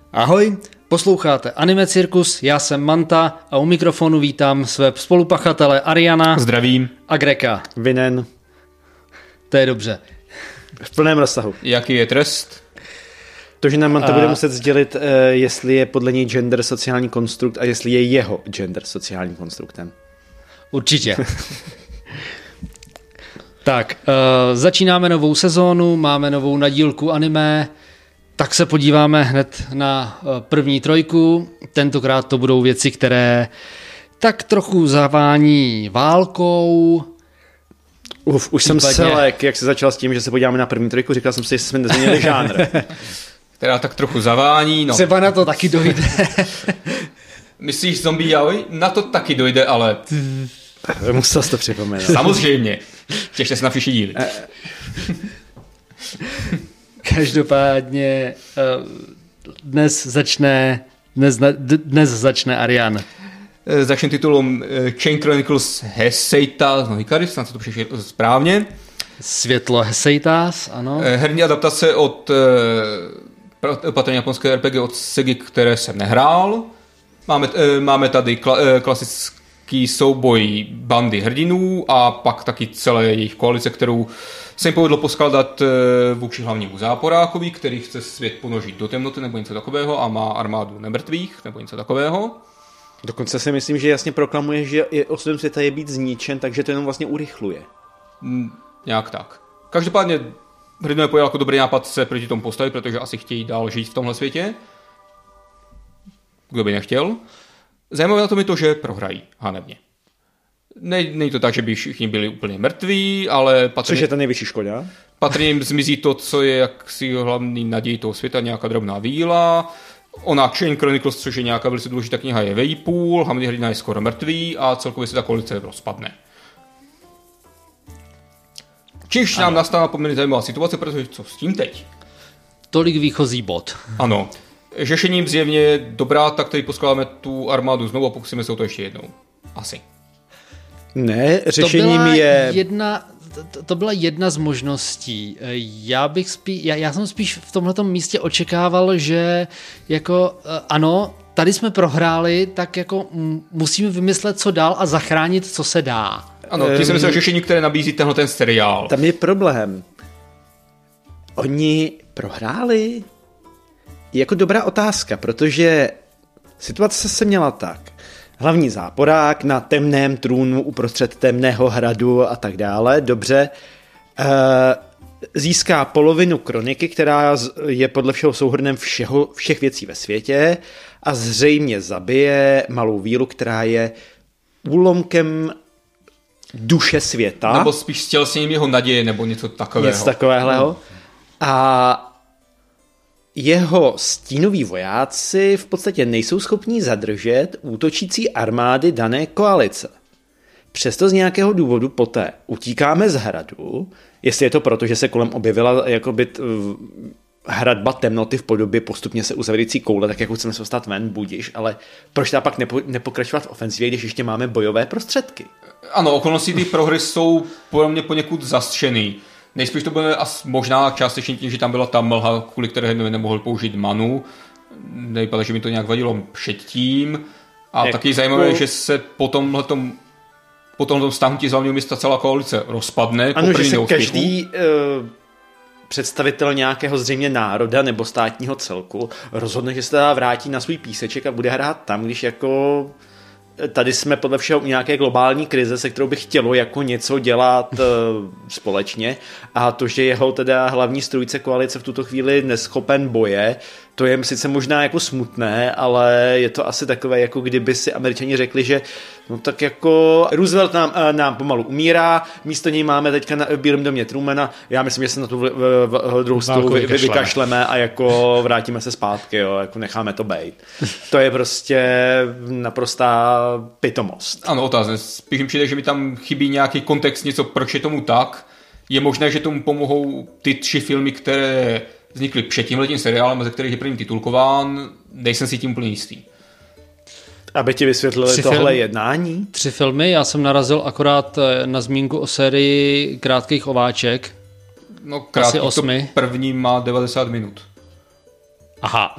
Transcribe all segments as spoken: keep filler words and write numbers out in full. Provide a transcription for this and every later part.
Ahoj, posloucháte Anime Cirkus, já jsem Manta a u mikrofonu vítám své spolupachatele Ariana. Zdravím. A Greka. Vinen. To je dobře. V plném rozsahu. Jaký je trest? To, že nám Manta A... bude muset sdělit, uh, jestli je podle něj gender sociální konstrukt a jestli je jeho gender sociálním konstruktem. Určitě. Tak, uh, začínáme novou sezónu, máme novou nadílku anime, tak se podíváme hned na uh, první trojku. Tentokrát to budou věci, které tak trochu zavání válkou. Uf, už Případně... jsem selek, jak se začal s tím, že se podíváme na první trojku, říkal jsem si, jestli jsme nezměnili žánr. Která tak trochu zavání, no. Třeba na to taky dojde. Myslíš zombie yaoi? Na to taky dojde, ale... Musel jsi to připomenout. Samozřejmě. Těšte se na příští díly. Každopádně dnes začne dnes, dnes začne Arian. Začne titulem Chain Chronicles Heseita no Hikari, snad se to přešlo správně. Světlo Heseitas, ano. Herní adaptace od patrně japonské R P G od Segi, které jsem nehrál. Máme, máme tady kla, klasický souboj bandy hrdinů a pak taky celé jejich koalice, kterou se jim povedlo poskladat vůči hlavnímu záporákovi, který chce svět ponožit do temnoty nebo něco takového a má armádu nemrtvých nebo něco takového. Dokonce si myslím, že jasně proklamuje, že je osudem světa je být zničen, takže to jenom vlastně urychluje. Mm, nějak tak. Každopádně hrdinové pojel jako dobrý nápad se proti tomu postavit, protože asi chtějí dál žít v tomhle světě. Kdo by nechtěl. Zajímavé na tom je to, že prohrají hanebně. Není to tak, že by všichni byli úplně mrtví, ale patrně... Což je ta největší škoda. Patrně jim zmizí to, co je jaksi hlavní naději toho světa, nějaká drobná víla. Ona Chain Chronicles, což je nějaká velice důležitá kniha, je vejpůl, hlavní hrdina je skoro mrtvý a celkově se ta koalice rozpadne. Čímž nám nastává poměrně zajímavá situace, protože co s tím teď? Tolik výchozí bod. Ano. Řešením zjevně dobrá, tak tady poskládáme tu armádu znovu a pokusíme se o to ještě jednou. Asi. Ne, řešením to je... Jedna, to, to byla jedna z možností. Já bych spí, já, já jsem spíš v tomhletom místě očekával, že jako ano, tady jsme prohráli, tak jako musíme vymyslet, co dál a zachránit, co se dá. Ano, ty jsem myslel řešení, které nabízí tenhle ten seriál. Tam je problém. Oni prohráli? Jako dobrá otázka, protože situace se měla tak. Hlavní záporák na temném trůnu uprostřed temného hradu a tak dále, dobře, získá polovinu kroniky, která je podle všeho souhrnem všeho, všech věcí ve světě a zřejmě zabije malou vílu, která je úlomkem duše světa. Nebo spíš stělesněním jeho naděje, nebo něco takového. Něco takového. Hmm. A jeho stínoví vojáci v podstatě nejsou schopní zadržet útočící armády dané koalice. Přesto z nějakého důvodu poté utíkáme z hradu, jestli je to proto, že se kolem objevila jakoby t, hradba temnoty v podobě postupně se uzavírající koule, tak jako chceme se dostat ven, budiš, ale proč ta pak nepo, nepokračovat v ofenzivě, když ještě máme bojové prostředky? Ano, okolnosti té prohry jsou pro mě poněkud zastřený. Nejspíš to bude asi možná částečně tím, že tam byla ta mlha, kvůli které nemohli použít manu. Nevypadá, že mi to nějak vadilo předtím. A Jak taky zajímavé, že se po tomhletom po tomhletom stáhnutí z hlavního města celá koalice rozpadne. Ano, že se neúspěchu. Každý uh, představitel nějakého zřejmě národa nebo státního celku rozhodne, že se teda vrátí na svůj píseček a bude hrát tam, když jako... Tady jsme podle všeho u nějaké globální krize, se kterou by chtělo jako něco dělat uh, společně a to, že jeho teda hlavní strůjce koalice v tuto chvíli neschopen boje, to je sice možná jako smutné, ale je to asi takové, jako kdyby si Američani řekli, že no tak jako Roosevelt nám, uh, nám pomalu umírá, místo něj máme teďka na, v Bílém domě Trumana, já myslím, že se na tu v, v, v, druhou stolu vy, vykašleme a jako vrátíme se zpátky, jo, jako necháme to bejt. To je prostě naprostá pitomost. Ano, otázně. Spíš mi přijde, že mi tam chybí nějaký kontext, něco, proč je tomu tak. Je možné, že tomu pomohou ty tři filmy, které vznikly před tímhletím seriálem, ze kterých je první titulkován. Nejsem si tím úplně jistý. Aby ti vysvětlili tři tohle film, jednání? Tři filmy, já jsem narazil akorát na zmínku o sérii Krátkých ováček. No krátký, to první má devadesát minut. Aha.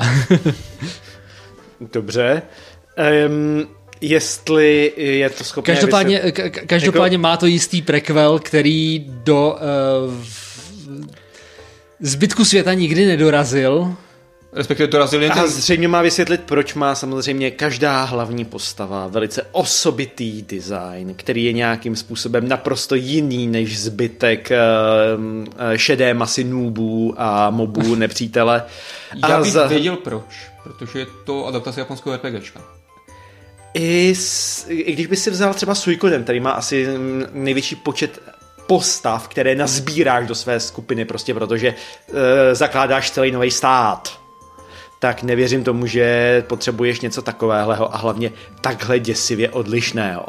Dobře. Um, jestli je to schopné... Každopádně, vysvět... ka- každopádně jako... má to jistý prequel, který do uh, zbytku světa nikdy nedorazil. Respektive dorazil jen ten... A zřejmě má vysvětlit, proč má samozřejmě každá hlavní postava velice osobitý design, který je nějakým způsobem naprosto jiný než zbytek uh, šedé masy noobů a mobů nepřítele. Já a bych za... věděl proč, protože je to adaptace japonského RPGčka. I, s, I když by si vzal třeba Suikoden, který má asi největší počet postav, které nazbíráš do své skupiny, prostě protože uh, zakládáš celý nový stát, tak nevěřím tomu, že potřebuješ něco takového a hlavně takhle děsivě odlišného.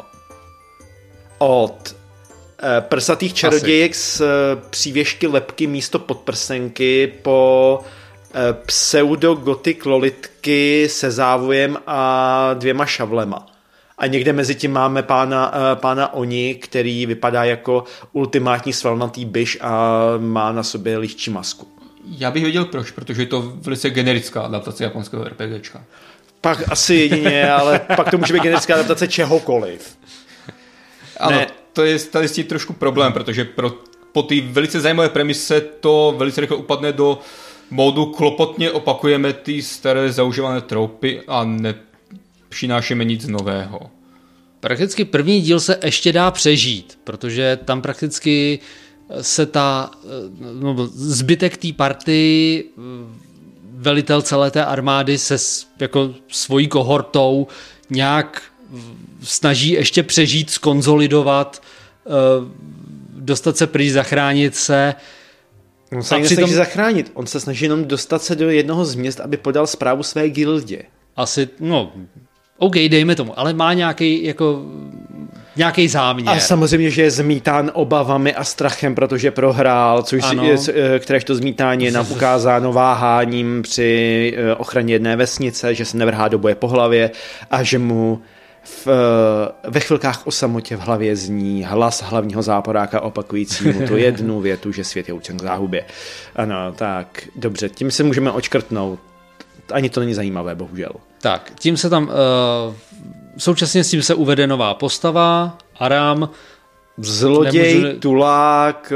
Od e, prsatých čarodějek s e, přívěšky lebky místo podprsenky po e, pseudo-gotik lolitky se závojem a dvěma šavlema. A někde mezi tím máme pána, e, pána Oni, který vypadá jako ultimátní svalnatý byš a má na sobě liščí masku. Já bych věděl proč, protože je to velice generická adaptace japonského RPGčka. Pak asi jedině, ale pak to může být generická adaptace čehokoliv. Ano, ne. To je tady s tím trošku problém, protože pro, po té velice zajímavé premise to velice rychle upadne do módu klopotně opakujeme ty staré zaužívané troupy a nepřinášíme nic nového. Prakticky první díl se ještě dá přežít, protože tam prakticky se ta, no, zbytek té party, velitel celé té armády se s, jako svojí kohortou nějak snaží ještě přežít, skonzolidovat, dostat se pryč, zachránit se. On se nesnaží přitom... zachránit, on se snaží jenom dostat se do jednoho z měst, aby podal zprávu své gildě. Asi, no, OK, dejme tomu, ale má nějaký jako... nějaký záměr. A samozřejmě, že je zmítán obavami a strachem, protože prohrál, což je, kteréž to zmítání je nám ukázáno váháním při ochraně jedné vesnice, že se nevrhá do boje po hlavě a že mu v, ve chvilkách o samotě v hlavě zní hlas hlavního záporáka opakujícímu tu jednu větu, že svět je určen k záhubě. Ano, tak, dobře, tím se můžeme očkrtnout. Ani to není zajímavé, bohužel. Tak, tím se tam... Uh... Současně s tím se uvede nová postava, Aram. Zloděj, nemůžu... tulák,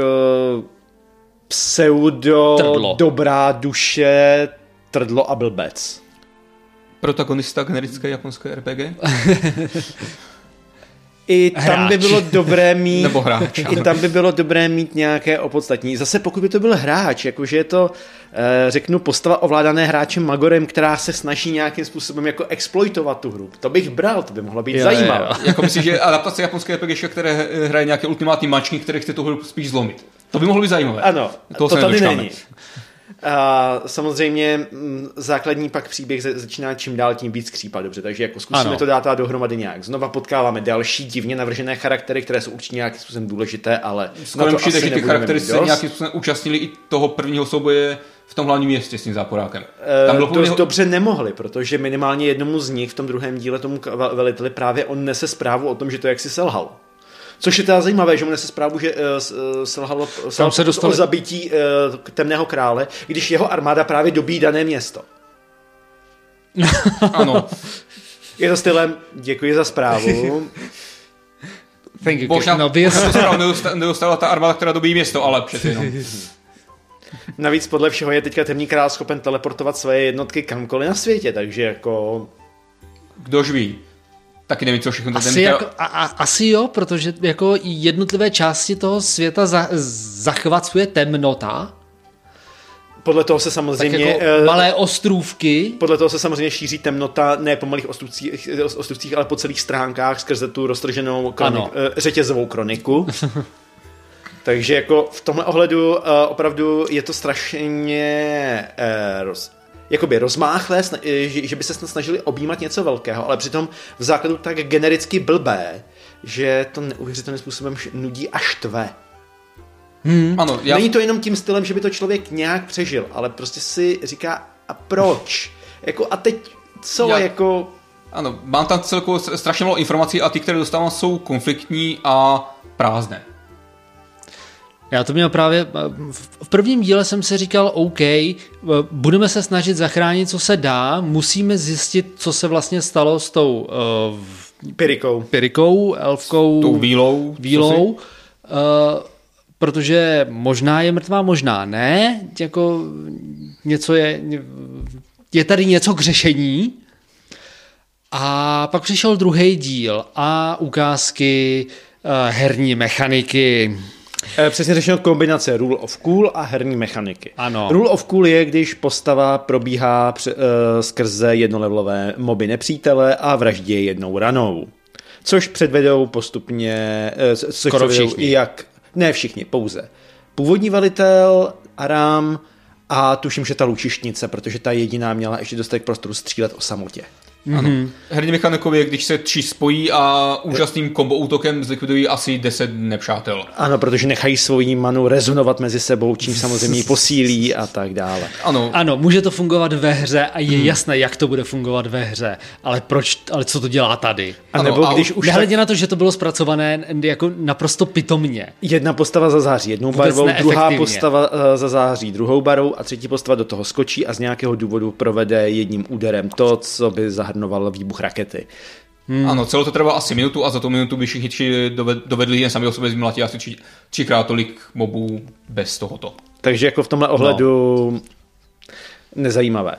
pseudo, trdlo. Dobrá duše, trdlo a blbec. Protagonista generické japonské R P G? I tam hráč. by bylo dobré mít Nebo hráč, i tam by bylo dobré mít nějaké opodstatní. Zase pokud by to byl hráč, jakože je to řeknu postava ovládané hráčem Magorem, která se snaží nějakým způsobem jako exploitovat tu hru. To bych bral, to by mohlo být jo, zajímavé. Jo, jo. Jako myslíš, že adaptace japonské R P G, které hraje nějaké ultimátní mačky, které chce tu hru spíš zlomit. To by mohlo být zajímavé. Ano, Toho to tady nedočkáme. Není. A samozřejmě základní pak příběh začíná čím dál tím víc skřípat, dobře, takže jako zkusíme ano. to dát dohromady nějak. Znova potkáváme další divně navržené charaktery, které jsou určitě nějakým způsobem důležité, ale skoro to přijde, že ty charaktery se nějakým způsobem účastnili i toho prvního souboje v tom hlavním městě s tím záporákem. Tam bylo dost poměl... dobře nemohli, protože minimálně jednomu z nich v tom druhém díle tomu veliteli právě on nese zprávu o tom, že to jaksi selhal. Což je teda zajímavé, že mu nese zprávu, že uh, selhalo, selhalo se dostali... o zabití uh, temného krále, když jeho armáda právě dobíjí dané město. Ano. Je to stylem, děkuji za zprávu. Thank you. Božná, no, zprávu nedostala, nedostala ta armáda, která dobíjí město, ale přeci jenom. Navíc podle všeho je teďka temný král schopen teleportovat své jednotky kamkoliv na světě, takže jako... Kdož ví. Taky nevím, co všechno to asi, jako, a, a, asi jo, protože jako jednotlivé části toho světa za, zachvacuje temnota. Podle toho se samozřejmě... Tak jako malé ostrůvky. Podle toho se samozřejmě šíří temnota ne po malých ostrůvcích, ostrůvcích ale po celých stránkách skrze tu roztrženou kronik, řetězovou kroniku. Takže jako v tomhle ohledu uh, opravdu je to strašně uh, roz, jakoby rozmáchlé, že, že by se snad snažili objímat něco velkého, ale přitom v základu tak genericky blbé, že to neuvěřitelným způsobem nudí a štve. Hmm. Ano, já... Není to jenom tím stylem, že by to člověk nějak přežil, ale prostě si říká, a proč? Jako a teď co já... jako... Ano, mám tam celkově strašně málo informací a ty, které dostávám, jsou konfliktní a prázdné. Já to měl právě, v prvním díle jsem si říkal, OK, budeme se snažit zachránit, co se dá, musíme zjistit, co se vlastně stalo s tou uh, Pirikou. Pirikou, elfkou. S tou vílou. Vílou, uh, protože možná je mrtvá, možná ne, jako něco je, je tady něco k řešení. A pak přišel druhý díl a ukázky uh, herní mechaniky. Přesně řešeno kombinace Rule of Cool a herní mechaniky. Ano. Rule of Cool je, když postava probíhá pře- uh, skrze jednolevelové moby nepřítele a vraždí je jednou ranou. Což předvedou postupně, uh, což Skoro předvedou všichni. i jak, ne všichni, pouze původní velitel, Aram a tuším, že ta lučištnice, protože ta jediná měla ještě dostatek prostoru střílet o samotě. Ano. Herní mechanikově, když se tři spojí a úžasným kombo útokem zlikvidují asi deset nepřátel. Ano, protože nechají svoji manu rezonovat mezi sebou, čím samozřejmě ji posílí a tak dále. Ano. Ano, může to fungovat ve hře a je jasné, jak to bude fungovat ve hře, ale proč, ale co to dělá tady? A Ano, nebo a když už Nehledě tak na to, že to bylo zpracované jako naprosto pitomně. jedna postava zazáří jednou Vůbec barvou, druhá neefektivně. postava uh, zazáří druhou barvou a třetí postava do toho skočí a z nějakého důvodu provede jedním úderem to, co by zahrnovalo výbuch rakety. Hmm. Ano, celé to trvá asi minutu a za tu minutu by všichni tři dovedli jen sami o sobě zmlatit asi tři, třikrát tolik mobů bez tohoto. Takže jako v tomhle ohledu no. nezajímavé.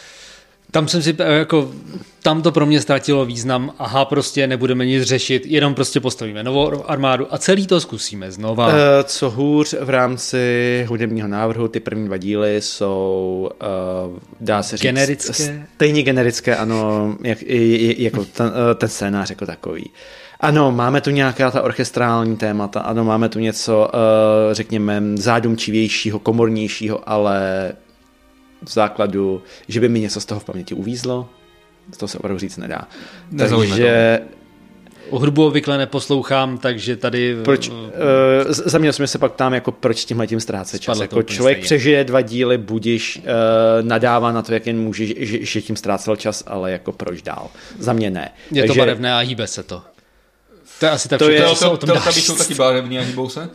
Tam jsem si, jako, tam to pro mě ztratilo význam, aha, prostě nebudeme nic řešit, jenom prostě postavíme novou armádu a celý to zkusíme znova. Uh, co hůř v rámci hudebního návrhu, ty první dva díly jsou, uh, dá se říct, generické? Stejně generické, ano, jak, jako ten, ten scénář jako takový. Ano, máme tu nějaká ta orchestrální témata, ano, máme tu něco, uh, řekněme, zádumčivějšího, komornějšího, ale v základu, že by mi něco z toho v paměti uvízlo, to se opravdu říct nedá. Nezaujíme Takže o hudbu obvykle neposlouchám, takže tady... Proč, uh, za mě jsme se pak ptám, jako proč tímhletím ztrácet čas. Jako člověk stejně. přežije dva díly, budiš, uh, nadává na to, jak jen může, že, že tím ztrácel čas, ale jako proč dál? Za mě ne. Je Takže, to barevné a hýbe se to. To je asi tak To všechno, je- co se o tom dá Tady říct. jsou taky barevní a hýbou se.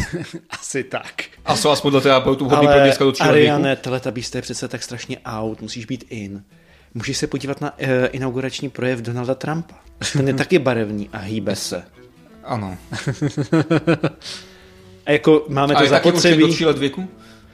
Asi tak. A jsou aspoň do teda tu hobby pro ale děcka do tří Ariane, Teletubbies je přece tak strašně out, musíš být in. Můžeš se podívat na uh, inaugurační projev Donalda Trumpa. Ten je taky barevný a hýbe se. Ano. A jako máme A to je taky určitě do zapotřebí. tří let věku?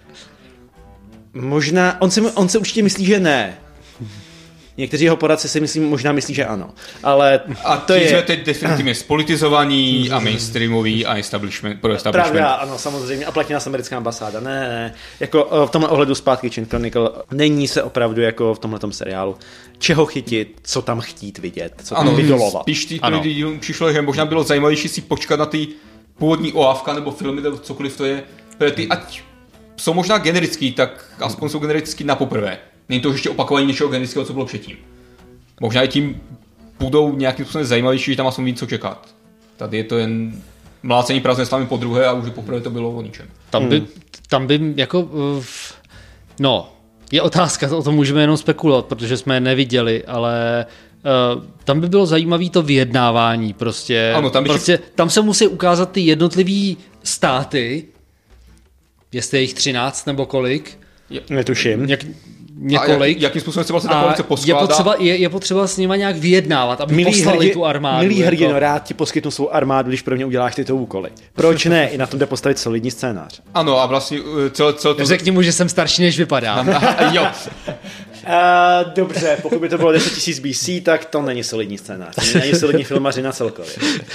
Možná, on se, on se určitě myslí, že ne. Někteří jeho poradci si myslí, možná myslí, že ano. Ale A to ti jsme je teď definitivně spolitizovaní a mainstreamový a establishment, pro establishment. pravda, ano, samozřejmě. A platí nás americká ambasáda. Ne, ne. Jako eh, v tomhle ohledu zpátky Chain Chronicle není se opravdu jako v tomhletom seriálu čeho chytit, co tam chtít vidět, co tam Ano, vydolovat. spíš ty Ano. lidi přišlo, že možná bylo zajímavější si počkat na ty původní oávka nebo filmy, nebo cokoliv to je, protože ty ať jsou možná generický, tak aspoň jsou generický na poprvé. Není to už ještě opakování něčeho generického, co bylo předtím. Možná i tím budou nějakým způsobem zajímavější, že tam aspoň ví, co čekat. Tady je to jen mlácení prázdné slámy po druhé a už poprvé to bylo o ničem. Tam by, tam by jako, uh, no, je otázka, o tom můžeme jenom spekulovat, protože jsme je neviděli, ale uh, tam by bylo zajímavé to vyjednávání, prostě, Ano, tam by prostě tam se musí ukázat ty jednotlivý státy, jestli je jich třináct nebo kolik, Netuším. něk, A několik. jak, jakým způsobem se vlastně ta A koalice je poskládá? potřeba, je, je potřeba s nima nějak vyjednávat, aby Milý, poslali hrdě, tu armádu. milý jako. hrdino, rád ti poskytnu svou armádu, když pro mě uděláš tyto úkoly. Proč ne? I na tom jde postavit solidní scénář. Ano, a vlastně uh, celé, celé to... Řekni mu, že jsem starší, než vypadám. jo. Uh, dobře, pokud by to bylo deset tisíc B C, tak to není solidní scénář. Není solidní filmařina celkově.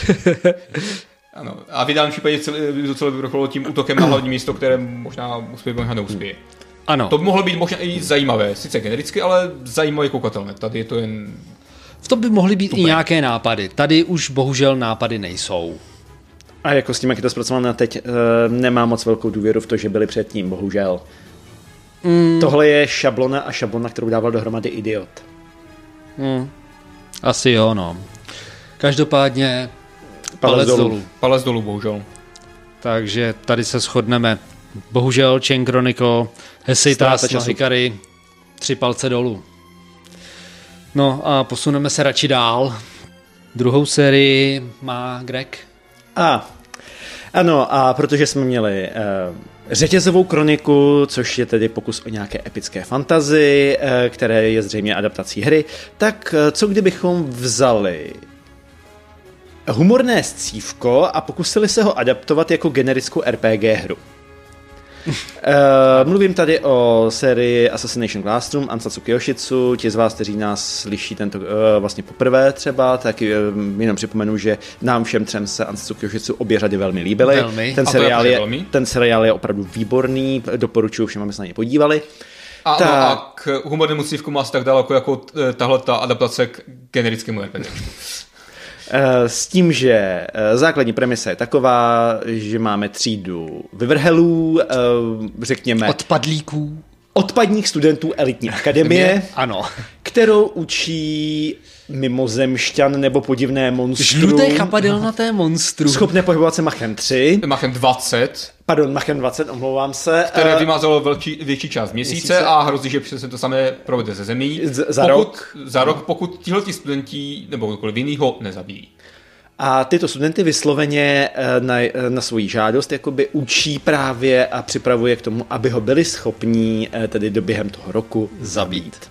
Ano. A v ideálním případě celé, to celé vyvrcholilo tím útokem na hlavní místo, které možná uspěje, možná neuspěje. Ano. To by mohlo být možná i zajímavé, sice genericky, ale zajímavé koukatelné. Tady je to jen... V tom by mohly být i nějaké nápady. Tady už bohužel nápady nejsou. A jako s tím, jak je to zpracované teď, uh, nemám moc velkou důvěru v to, že byli předtím, bohužel. Mm. Tohle je šablona a šablona, kterou dával dohromady idiot. Hmm. Asi jo, no. Každopádně Palec palec dolů. dolů. Palec dolů, bohužel. Takže tady se shodneme. Bohužel Chain Chronicle, Hesitas, Ztráta času. Hikari, tři palce dolů. No a posuneme se radši dál. Druhou sérii má Greg. A Ano, a protože jsme měli uh, řetězovou kroniku, což je tedy pokus o nějaké epické fantasy, uh, které je zřejmě adaptací hry, tak uh, co kdybychom vzali humorné scívko a pokusili se ho adaptovat jako generickou R P G hru. Uh, mluvím tady o sérii Assassination Classroom, Ansatsuki Yoshitsu. Ti z vás, kteří nás slyší tento uh, vlastně poprvé třeba, tak uh, jenom připomenu, že nám všem třem se Ansatsuki Yoshitsu obě řady velmi líbily. Velmi. Ten seriál, je, ten seriál je opravdu výborný, doporučuji všem, aby se na ně podívali. A, Ta... no, a k humornému scívku má asi tak daleko jako tahle ta adaptace k generickému R P G. S tím, že základní premisa je taková, že máme třídu vyvrhelů, řekněme... Odpadlíků. Odpadních studentů elitní akademie, ano. Kterou učí mimozemšťan nebo podivné monstrum. Žluté chapadelnaté monstrum. Schopné pohybovat se Machem tři. Machem dvacet. Pardon, Machem dvacet, omlouvám se. Které vymazalo velký, větší část měsíce, měsíce a hrozí, že přesně to samé provede ze zemí. Z, za pokud, rok. Za rok, pokud tihleti studenti nebo kdokoliv jiný ho nezabijí. A tyto studenty vysloveně na, na svoji žádost jakoby učí právě a připravuje k tomu, aby ho byli schopní tedy do během toho roku zabít.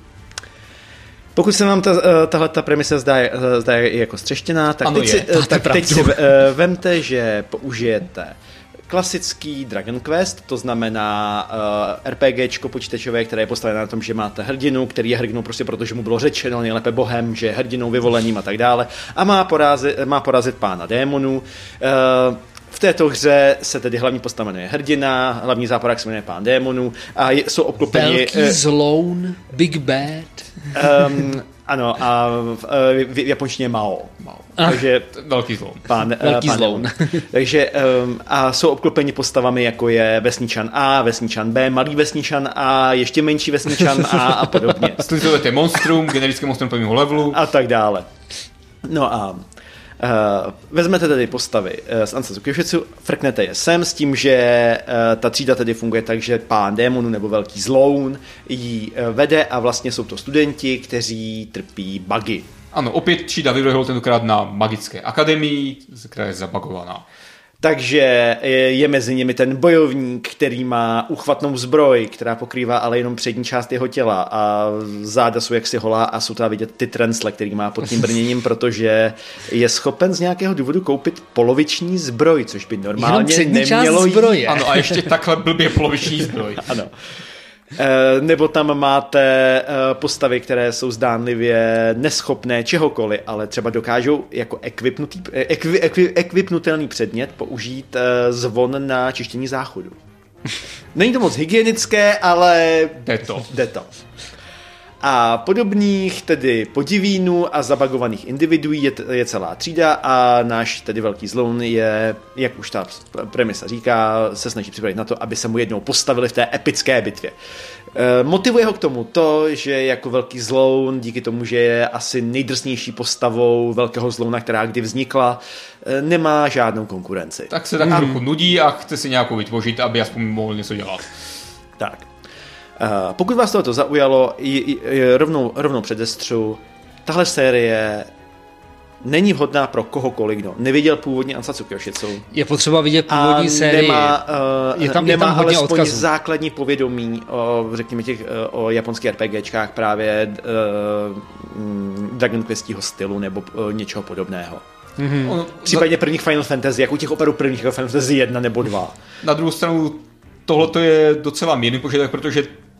Pokud se vám ta, tahle ta premisa zdá, zdá jako střeštěná, tak ano teď, si, tak teď si vemte, že použijete klasický Dragon Quest, to znamená uh, RPGčko počítačové, které je postavené na tom, že máte hrdinu, který je hrdinou prostě proto, že mu bylo řečeno nejlépe bohem, že je hrdinou vyvoleným a tak dále a má porazit, má porazit pána démonů. Uh, v této hře se tedy hlavní postava jmenuje hrdina, hlavní záporák se jmenuje pán démonů a jsou obklopeni... Velký uh, zloun, Big Bad. Um, ano, a v, v, v japonštině Mao. Mao. Ah. Takže velký zloun. Pán, velký pán zloun. Takže um, a jsou obklopeni postavami, jako je vesničan A, vesničan B, malý vesničan A, ještě menší vesničan A a podobně. Slizujete monstrum, generické monstrum prvního levelu. A tak dále. No a Uh, vezmete tedy postavy uh, z Ansatsuki Yoshitsu, frknete je sem s tím, že uh, ta třída tedy funguje tak, že pán démonů nebo velký zloun ji uh, vede a vlastně jsou to studenti, kteří trpí bugy. Ano, opět třída vyvrhol tentokrát na magické akademii, která je zabagovaná. Takže je mezi nimi ten bojovník, který má uchvatnou zbroj, která pokrývá ale jenom přední část jeho těla a záda jsou jaksi holá a jsou tam vidět ty trencle, který má pod tím brněním, protože je schopen z nějakého důvodu koupit poloviční zbroj, což by normálně nemělo jít. Ano, a ještě takhle blbě poloviční zbroj. Ano. E, nebo tam máte e, postavy, které jsou zdánlivě neschopné čehokoliv, ale třeba dokážou jako ekvipnutý, ekvi, ekvi, ekvipnutelný předmět použít e, zvon na čištění záchodu. Není to moc hygienické, ale jde to. Jde to. A podobných tedy podivínů a zabagovaných individuí je, je celá třída a náš tedy velký zloun je, jak už ta premisa říká, se snaží připravit na to, aby se mu jednou postavili v té epické bitvě. E, motivuje ho k tomu to, že jako velký zloun, díky tomu, že je asi nejdrsnější postavou velkého zlouna, která kdy vznikla, e, nemá žádnou konkurenci. Tak se tak mm. trochu nudí a chce si nějakou vytvořit, aby aspoň mohl něco dělat. Tak. Uh, pokud vás tohoto zaujalo, j, j, j, rovnou, rovnou předestřu, tahle série není vhodná pro kohokoliv, kdo neviděl původní Ansatsuki Yoshitsu. Je potřeba vidět původní sérii. Nemá, uh, je tam, nemá je tam hodně alespoň odkazů. základní povědomí o, řekněme, těch, o japonských RPGčkách právě uh, Dragon Questního stylu nebo uh, něčeho podobného. Mm-hmm. Případně prvních Final Fantasy, jak u těch opravdu prvních Final Fantasy jedna nebo dva. Na druhou stranu tohle je docela mírný požadavek, protože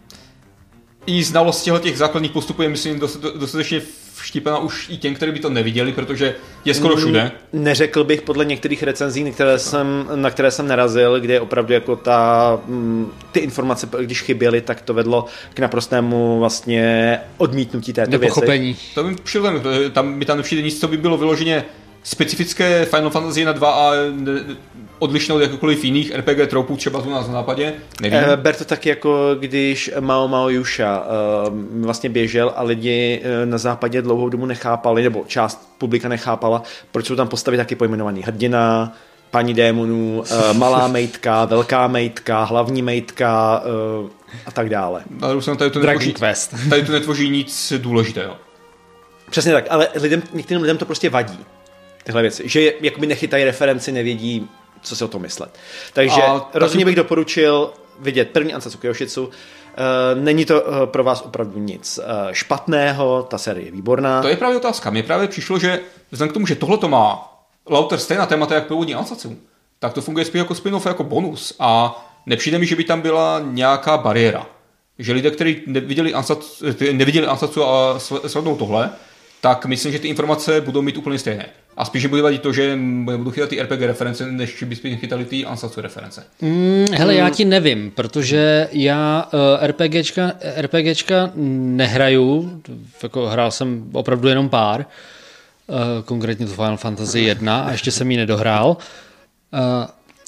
i znalost těch základních postupů je, myslím, dostatečně vštípená už i těm, kteří by to neviděli, protože je skoro všude. Neřekl bych podle některých recenzí, na které jsem, na které jsem narazil, kde opravdu jako ta, ty informace, když chyběly, tak to vedlo k naprostému vlastně odmítnutí této nepochopení. věci. To by přišlo, tam by tam nepřijde nic, co by bylo vyloženě specifické Final Fantasy jedna dva a odlišné od jakýkoliv jiných R P G troupů, třeba tu nás na nápadě? Nevím. E, ber to tak jako když Mao Mao Yusha e, vlastně běžel a lidi e, na západě dlouhou dobu nechápali, nebo část publika nechápala, proč jsou tam postavy taky pojmenovaný hrdina, paní démonů, e, malá mejtka, velká mejtka, hlavní mejtka e, a tak dále. Tady to, netvoří, tady to netvoří nic důležitého. Přesně tak, ale lidem, některým lidem to prostě vadí. Tyhle věci, že jakoby nechytají referenci, nevědí, co si o tom myslet. Takže A rozhodně taky... bych doporučil vidět první Ansatsuki Yoshitsu. Uh, není to uh, pro vás opravdu nic uh, špatného, ta série je výborná. To je právě otázka. Mně právě přišlo, že vzhledem k tomu, že tohle to má lauter stejná témata jak původní Ansatsu, tak to funguje spíš jako spin-off, jako bonus a nepřijde mi, že by tam byla nějaká bariéra. Že lidé, kteří neviděli Ansatsu, neviděli Ansatsu a slednou tohle, tak myslím, že ty informace budou mít úplně stejné. A spíš bude vadit to, že budu chytat ty R P G reference, než by spíš chytali ty Ansatsu reference. Mm, hele, já ti nevím, protože já uh, RPGčka, RPGčka nehraju, jako hrál jsem opravdu jenom pár, uh, konkrétně to Final Fantasy jedna a ještě jsem ji nedohrál. Uh,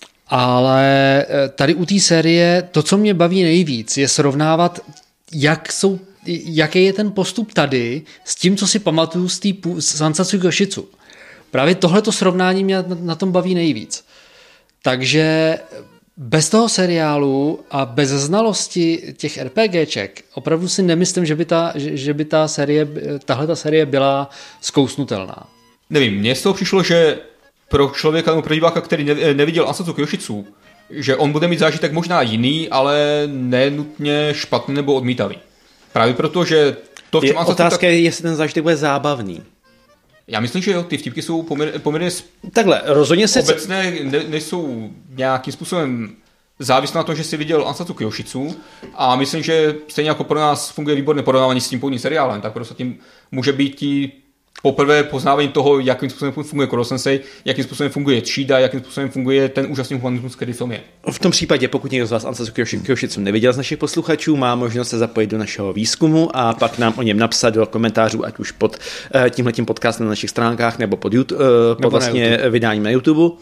ale tady u té série to, co mě baví nejvíc, je srovnávat, jak jsou, jaký je ten postup tady s tím, co si pamatuju z, tý, z Ansatsuki Yoshitsu. Právě tohleto srovnání mě na, na tom baví nejvíc. Takže bez toho seriálu a bez znalosti těch RPGček opravdu si nemyslím, že by ta, že, že by ta série, tahle ta série byla zkousnutelná. Nevím, mně z toho přišlo, že pro člověka nebo pro diváka, který neviděl Ansatsuki Yoshitsu, že on bude mít zážitek možná jiný, ale nenutně špatný nebo odmítavý. Právě proto, že to v je, Ansatsu... Otázka tak... je, jestli ten zážitek bude zábavný. Já myslím, že jo, ty vtipky jsou poměrně, poměrně Takhle, rozhodně se... obecné, ne, nejsou nějakým způsobem závislé na tom, že jsi viděl Ansatsuki Yoshitsu a myslím, že stejně jako pro nás funguje výborné porovnávání s tím původním seriálem, tak prostě tím může být ti poprvé poznávání toho, jakým způsobem funguje Koro Sensei, jakým způsobem funguje třída, jakým způsobem funguje ten úžasný humanismus, který film je. V tom případě, pokud někdo z vás Ansatsuki Yoshitsu neviděl z našich posluchačů, má možnost se zapojit do našeho výzkumu a pak nám o něm napsat do komentářů, ať už pod uh, tímhletím podcastem na našich stránkách nebo pod, YouTube, uh, pod vlastně na vydáním na YouTube. Uh,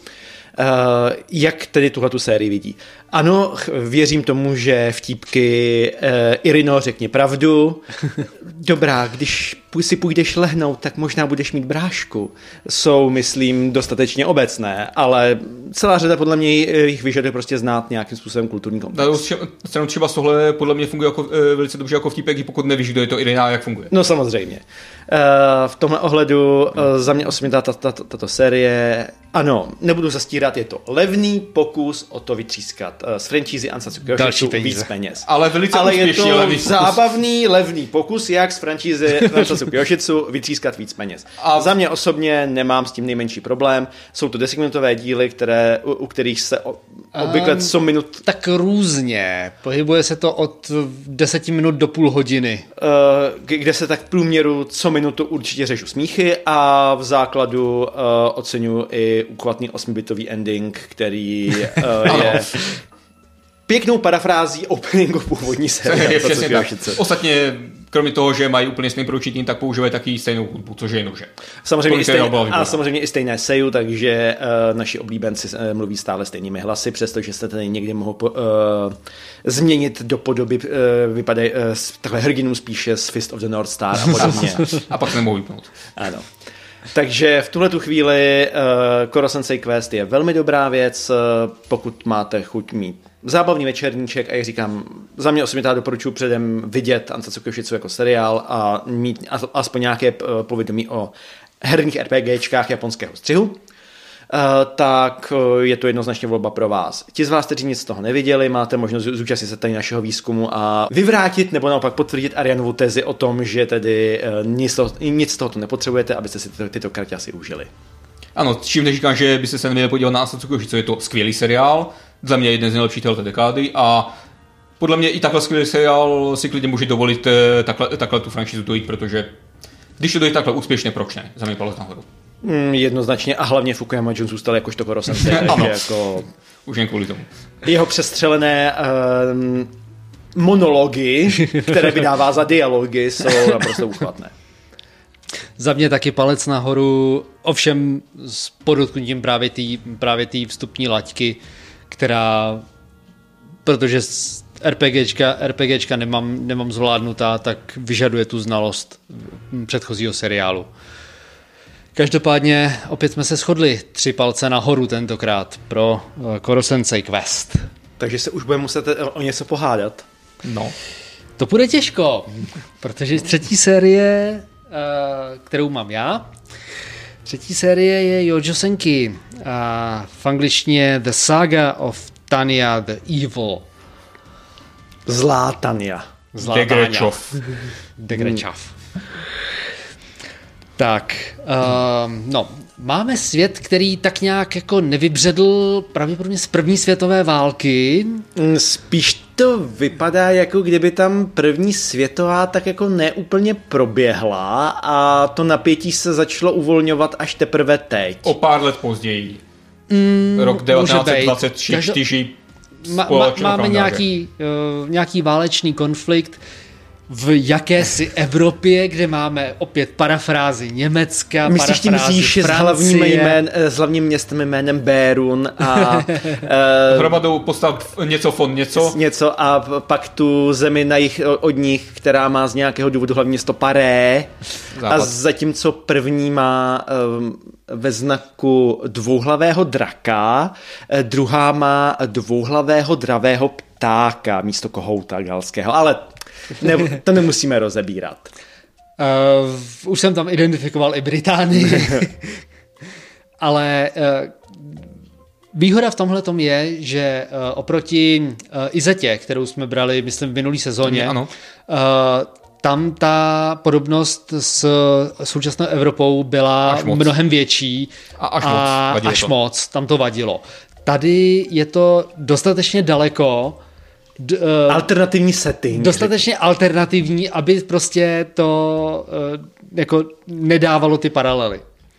jak tedy tuhletu sérii vidí. Ano, věřím tomu, že vtípky uh, Irino, řekni pravdu. Dobrá, když si půjdeš lehnout, tak možná budeš mít brášku. Jsou, myslím, dostatečně obecné, ale celá řada podle mě jich vyžaduje prostě znát nějakým způsobem kulturní kontext. No, třeba z tohle podle mě funguje jako, velice dobře jako vtípek, pokud nevíš, kdo je to Irina a jak funguje. No samozřejmě. Uh, v tomhle ohledu uh, za mě osobně tato, tato, tato série, ano, nebudu zastírat, je to levný pokus o to vytřískat uh, z franchízy Ansatsuki Yoshitsu víc peněz. Ale velice Ale je to levný zábavný, levný pokus, jak z franchízy Ansatsuki Yoshitsu vytřískat víc peněz. A za mě osobně nemám s tím nejmenší problém. Jsou to desetminutové díly, které, u, u kterých se o, obvykle co minut... Tak různě. Pohybuje se to od deseti minut do půl hodiny. Uh, kde se tak v průměru co minutu určitě řešu smíchy a v základu uh, oceňuji i úchvatný osmibitový ending, který uh, je pěknou parafrází openingu původní série. Ostatně, kromě toho, že mají úplně stejný produční tým, tak používají taky stejnou hudbu, což je jednoduše. Samozřejmě, i stejné, a samozřejmě i stejné seju, takže uh, naši oblíbenci uh, mluví stále stejnými hlasy, přestože se tady někdy mohou po, uh, změnit do podoby, uh, vypadají uh, takhle hrdinů spíše z Fist of the North Star a podobně. A pak se nemohou vypnout. Ano. Takže v tuhletu chvíli uh, Koro Sensei Quest je velmi dobrá věc, uh, pokud máte chuť mít zábavný večerníček a jak říkám, za mě osobně teda doporučuji předem vidět Ansatsuki Yoshitsu jako seriál a mít aspoň nějaké povědomí o herních RPGčkách japonského střihu, uh, tak uh, je to jednoznačně volba pro vás. Ti z vás, kteří nic z toho neviděli, máte možnost zúčastnit se tady našeho výzkumu a vyvrátit nebo naopak potvrdit Arianovu tezi o tom, že tedy uh, nic, z toho, nic z tohoto nepotřebujete, abyste si tyto, tyto kraťasy užili. Ano, čím neříkám, že byste se neměli podívat na Ansatsuki Yoshitsu, je to skvělý seriál, za mě jeden z nejlepších této dekády a podle mě i takhle skvělý seriál si klidně může dovolit takhle, takhle tu franšízu dojít, protože když to dojde takhle úspěšně, proč ne? Za mě palec nahoru. Mm, jednoznačně a hlavně Fukuyama Jun zůstal jakožto Koro Sensei, takže jako... Už jen kvůli tomu. Jeho přestřelené um, monology, které vydává za dialogy, jsou naprosto uchvatné. Za mě taky palec nahoru, ovšem s podotknutím právě té právě té vstupní laťky, která, protože RPGčka, RPGčka nemám, nemám zvládnutá, tak vyžaduje tu znalost předchozího seriálu. Každopádně opět jsme se shodli, tři palce nahoru tentokrát pro Koro Sensei Quest. Takže se už budeme muset o něco pohádat. No. To bude těžko, protože třetí série, kterou mám já, třetí série je Yojo Senki. A v angličtině The Saga of Tanya the Evil. Zlá Tanya. Zlá Degrečov. Degrečov. Hmm. Tak, um, no, máme svět, který tak nějak jako nevybředl pravděpodobně z první světové války. Spíš to vypadá, jako kdyby tam první světová tak jako neúplně proběhla a to napětí se začalo uvolňovat až teprve teď. O pár let později. Mm, Rok devatenáct set dvacet tři čtyři Ma, ma, máme nějaký, uh, nějaký válečný konflikt v jakési Evropě, kde máme opět parafrázi Německa, myslíš tím říši s hlavním, jmén, s hlavním městem jménem Bérun a uh, hromadou postav něco von něco. něco a pak tu zemi na jich od nich, která má z nějakého důvodu hlavní město Paré. Západ. A zatímco první má um, ve znaku dvouhlavého draka, druhá má dvouhlavého dravého ptáka místo kohouta galského, ale ne, to nemusíme rozebírat. Uh, už jsem tam identifikoval i Británii. Ale uh, výhoda v tomhletom je, že uh, oproti uh, Izetě, kterou jsme brali, myslím, v minulý sezóně, ano. Uh, tam ta podobnost s současnou Evropou byla mnohem větší a až, a moc, až moc. Tam to vadilo. Tady je to dostatečně daleko, D, uh, alternativní setting. Dostatečně řekl. alternativní, aby prostě to uh, jako nedávalo ty paralely.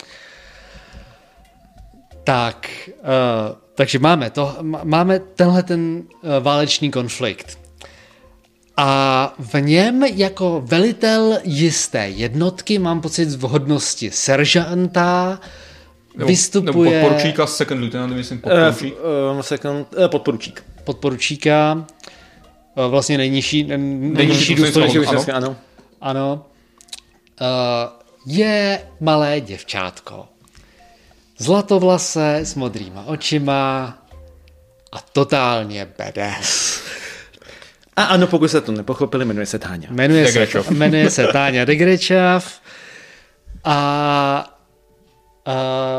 Tak, uh, takže máme to, máme tenhle ten uh, válečný konflikt. A v něm jako velitel jisté jednotky, mám pocit v hodnosti seržanta, nebo, vystupuje... Nebo podporučíka, second lieutenant, myslím podporučík. Uh, second, uh, podporučík. Podporučíka, uh, vlastně nejnižší, nejnižší důstojník. Ano. ano. ano. Uh, je malé děvčátko. Zlatovlasé s modrýma očima a totálně badass. A ano, pokud se to nepochopili, jmenuje se Táňa. Jmenuje se, jmenuje se Táňa Degrečov a, a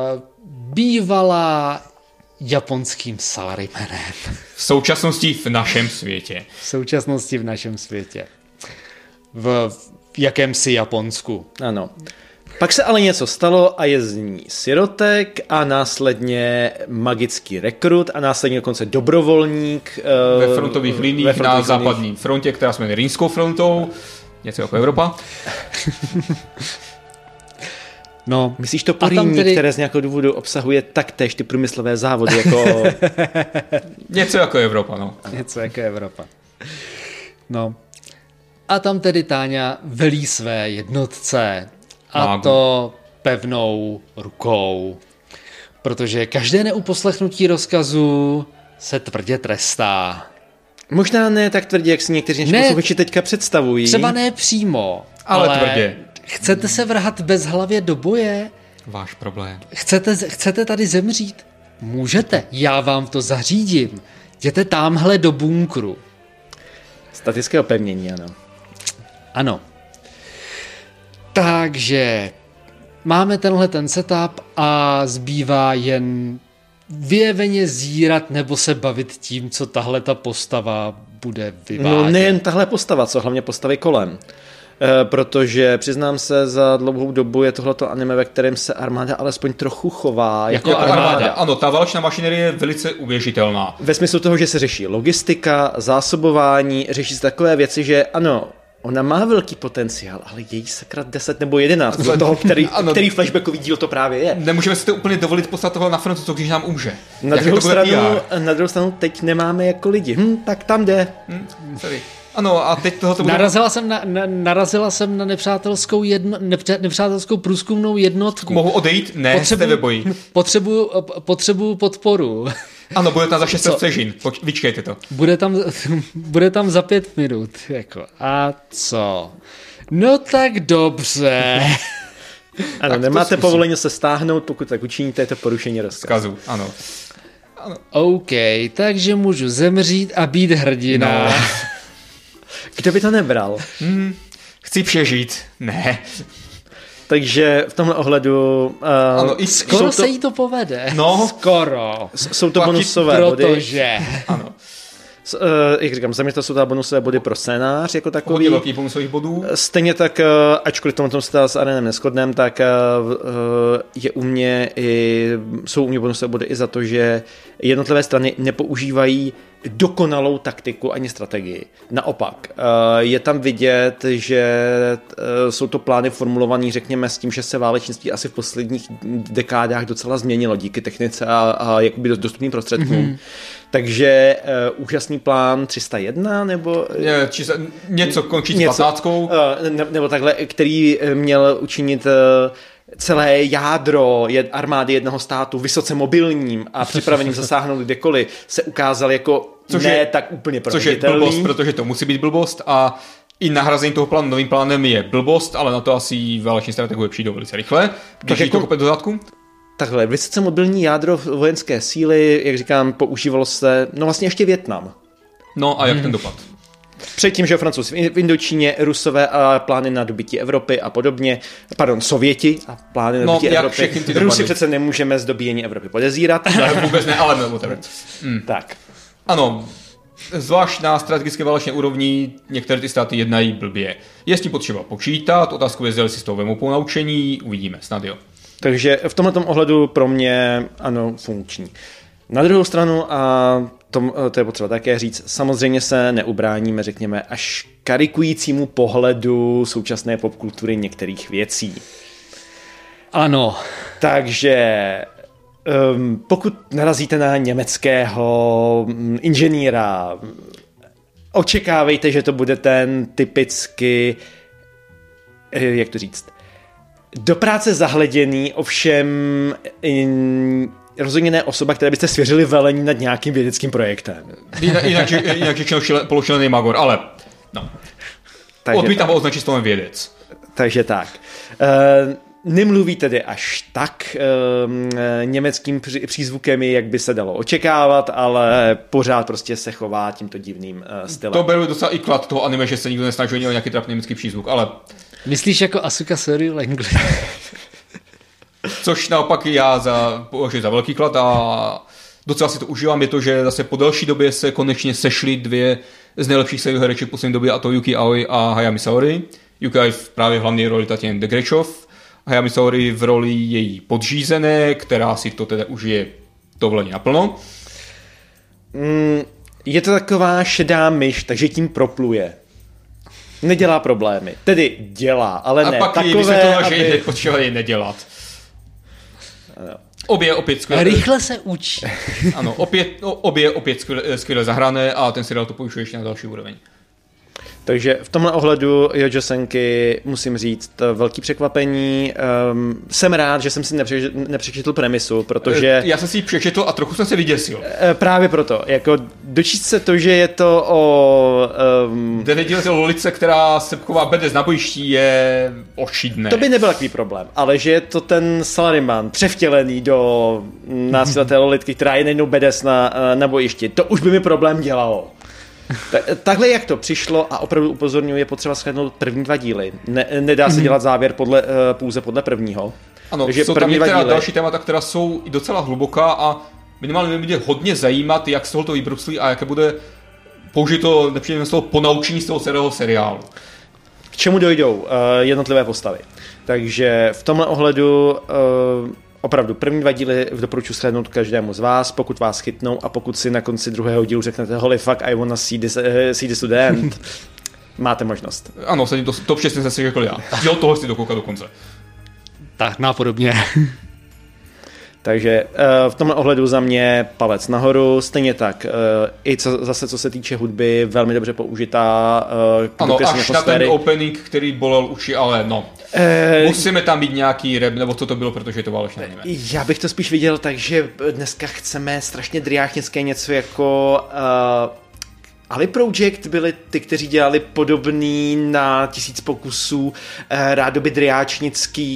bývala japonským salarimonem. V současnosti v našem světě. V současnosti v našem světě. V, v jakémsi Japonsku. Ano. Pak se ale něco stalo a je z ní sirotek a následně magický rekrut a následně dokonce dobrovolník. Ve frontových liních ve na západní frontě, která se jmenuje Rýnskou frontou. Něco jako Evropa. No, myslíš to Porýní, tedy... které z nějakého důvodu obsahuje taktéž ty průmyslové závody jako... Něco jako Evropa, no. Něco jako Evropa. No. A tam tedy Táňa velí své jednotce. A Mágu. To pevnou rukou. Protože každé neuposlechnutí rozkazu se tvrdě trestá. Možná ne tak tvrdě, jak si někteří naši posluchači teďka představují. Třeba ne přímo. Ale, ale tvrdě. Chcete se vrhat bezhlavě do boje? Váš problém. Chcete, chcete tady zemřít? Můžete, já vám to zařídím. Jděte támhle do bunkru. Statické opevnění, ano. Ano. Takže máme tenhle ten setup a zbývá jen vyjeveně zírat nebo se bavit tím, co tahle ta postava bude vyvádět. No nejen tahle postava, co hlavně postavy kolem. E, protože přiznám se, za dlouhou dobu je tohleto anime, ve kterém se armáda alespoň trochu chová. Jako, jako armáda. armáda. Ano, ta válečná mašinerie je velice uvěřitelná. Ve smyslu toho, že se řeší logistika, zásobování, řeší se takové věci, že ano, ona má velký potenciál, ale její sakra deset nebo jedenáct, do toho, který, který flashbackový díl to právě je. Nemůžeme si to úplně dovolit poslat toho na frontu, co když nám umře. Na druhou, stranu, na druhou stranu teď nemáme jako lidi. Hm, tak tam jde. Hm, sorry. Ano, a teď tohoto bude... Narazila jsem na, na, narazila jsem na nepřátelskou, jedno, nepře, nepřátelskou průzkumnou jednotku. Mohu odejít? Ne, potřebuji, jste ve boji. Potřebuji potřebuji podporu. Ano, bude tam za šest vteřin. Vyčkejte to. Bude tam, bude tam za pět minut. Jako. A co? No tak dobře. Ano, tak nemáte povolení se stáhnout, pokud tak učiníte, je to porušení rozkazu. Ano. ano. OK, takže můžu zemřít a být hrdina. No. Kdo by to nebral? Hmm, chci přežít. Ne. Takže v tomhle ohledu uh, ano, i skoro to, se jí to povede. No, skoro. Jsou to bonusové body. Protože. Ano. Uh, jak říkám, za mě to jsou ta bonusové body pro scénář jako takový. Hodně velký bonusových bodů. Stejně tak, uh, ačkoliv tomu tom se s Arenem neshodneme, tak uh, je u mě i, jsou u mě bonusové body i za to, že jednotlivé strany nepoužívají dokonalou taktiku ani strategii. Naopak, je tam vidět, že jsou to plány formulované, řekněme, s tím, že se válečnictví asi v posledních dekádách docela změnilo díky technice a, a jakoby dostupným prostředkům. Mm-hmm. Takže uh, úžasný plán tři sta jedna, nebo... Je, či se, něco končí s patnáctkou. Uh, ne, nebo takhle, který měl učinit... Uh, celé jádro je armády jednoho státu vysoce mobilním a připraveným zasáhnout kdekoliv se ukázal jako což ne je, tak úplně proveditelný. Což je blbost, protože to musí být blbost a i nahrazení toho plánu novým plánem je blbost, ale na to asi váleční strategové přijdou velice rychle, když jako, to kopet do zadku. Takhle, vysoce mobilní jádro vojenské síly, jak říkám, používalo se, no vlastně ještě Vietnam. No a jak hmm. ten dopad? Předtím, že Francouzi v Indočíně, Rusové a plány na dobytí Evropy a podobně, pardon, Sověti a plány na no, dobytí Evropy. Rusy přece nemůžeme z dobíjení Evropy podezírat. Ne, vůbec ne, ale nebo hmm. Tak. Ano, zvlášť na strategické válečné úrovni některé ty státy jednají blbě. Je s tím potřeba počítat, otázku je, zda si z toho vemou po naučení, uvidíme, snad jo. Takže v tomto ohledu pro mě ano, funkční. Na druhou stranu, a to, to je potřeba také říct, samozřejmě se neubráníme, řekněme, až karikujícímu pohledu současné popkultury některých věcí. Ano. Takže um, pokud narazíte na německého inženýra, očekávejte, že to bude ten typicky, jak to říct, do práce zahleděný, ovšem in, rozhodně ne osoba, které byste svěřili velení nad nějakým vědeckým projektem. Jinak, jinak, jinak řečeno pološlený magor, ale no. Odmítám ho označit slovem vědec. Takže tak. Uh, nemluví tedy až tak uh, německým přízvukem, jak by se dalo očekávat, ale pořád prostě se chová tímto divným uh, stylem. To beru docela i klad toho anime, že se nikdo nesnaží o nějaký trapný německý přízvuk, ale... Myslíš jako Asuka Soryu Langley? Což naopak já za, považuji za velký klad a docela si to užívám, je to, že zase po delší době se konečně sešly dvě z nejlepších seriálů hereček v poslední době, a to Yuki Aoi a Hayami Saori. Yuki Aoi v právě v hlavní roli Tatjany Degrečov, Hayami Saori v roli její podřízené, která si to teda užije to vleně naplno. Mm, je to taková šedá myš, takže tím propluje. Nedělá problémy. Tedy dělá, ale a ne pak takové, jí vysvětlila, aby... že je potřeba jej nedělat. Ano. Obě opět skvěle... Rychle se učí. Ano, opět, obě opět skvěle, skvěle zahrané a ten seriál to povyšuje ještě na další úroveň. Takže v tomhle ohledu Yojo Senki musím říct velký překvapení. Um, jsem rád, že jsem si nepře- nepřečetl premisu, protože... Já jsem si ji přečetl a trochu jsem se vyděsil. Právě proto. Jako dočíst se to, že je to o... Um, Devětileté lolice, která se chová bedez na bojiští, je ošidné. To by nebyl takový problém, ale že je to ten salaryman převtělený do náctileté lolitky, která je najednou bedez na, na bojišti. To už by mi problém dělalo. Ta, takhle jak to přišlo, a opravdu upozorňuji, je potřeba shrnout první dva díly. Ne, nedá se dělat závěr podle, uh, pouze podle prvního. Ano, takže jsou tam některá další témata, která jsou i docela hluboká a minimálně mě bude hodně zajímat, jak z toho to vybruslí a jaké bude použito nepříjemné z toho ponaučení z toho celého seriálu. K čemu dojdou uh, jednotlivé postavy. Takže v tomhle ohledu uh, opravdu první dva díly doporučuji shrnout každému z vás, pokud vás chytnou a pokud si na konci druhého dílu řeknete holy fuck, I wanna see this, uh, see this to the end, máte možnost. Ano, to, to přesně jsem si řekl já. Jo, toho chci dokoukat do konce. Tak nápodobně. Takže uh, v tomhle ohledu za mě palec nahoru, stejně tak uh, i co, zase co se týče hudby, velmi dobře použitá. Uh, ano, až na ten opening, který bolel uši, ale no. Uh, Musíme tam být nějaký rap, nebo co to bylo, protože je to válečné anime. Já bych to spíš viděl tak, že dneska chceme strašně driáchnické něco jako... Uh, Ali Project byli ty, kteří dělali podobný na tisíc pokusů uh, rádoby driáčnický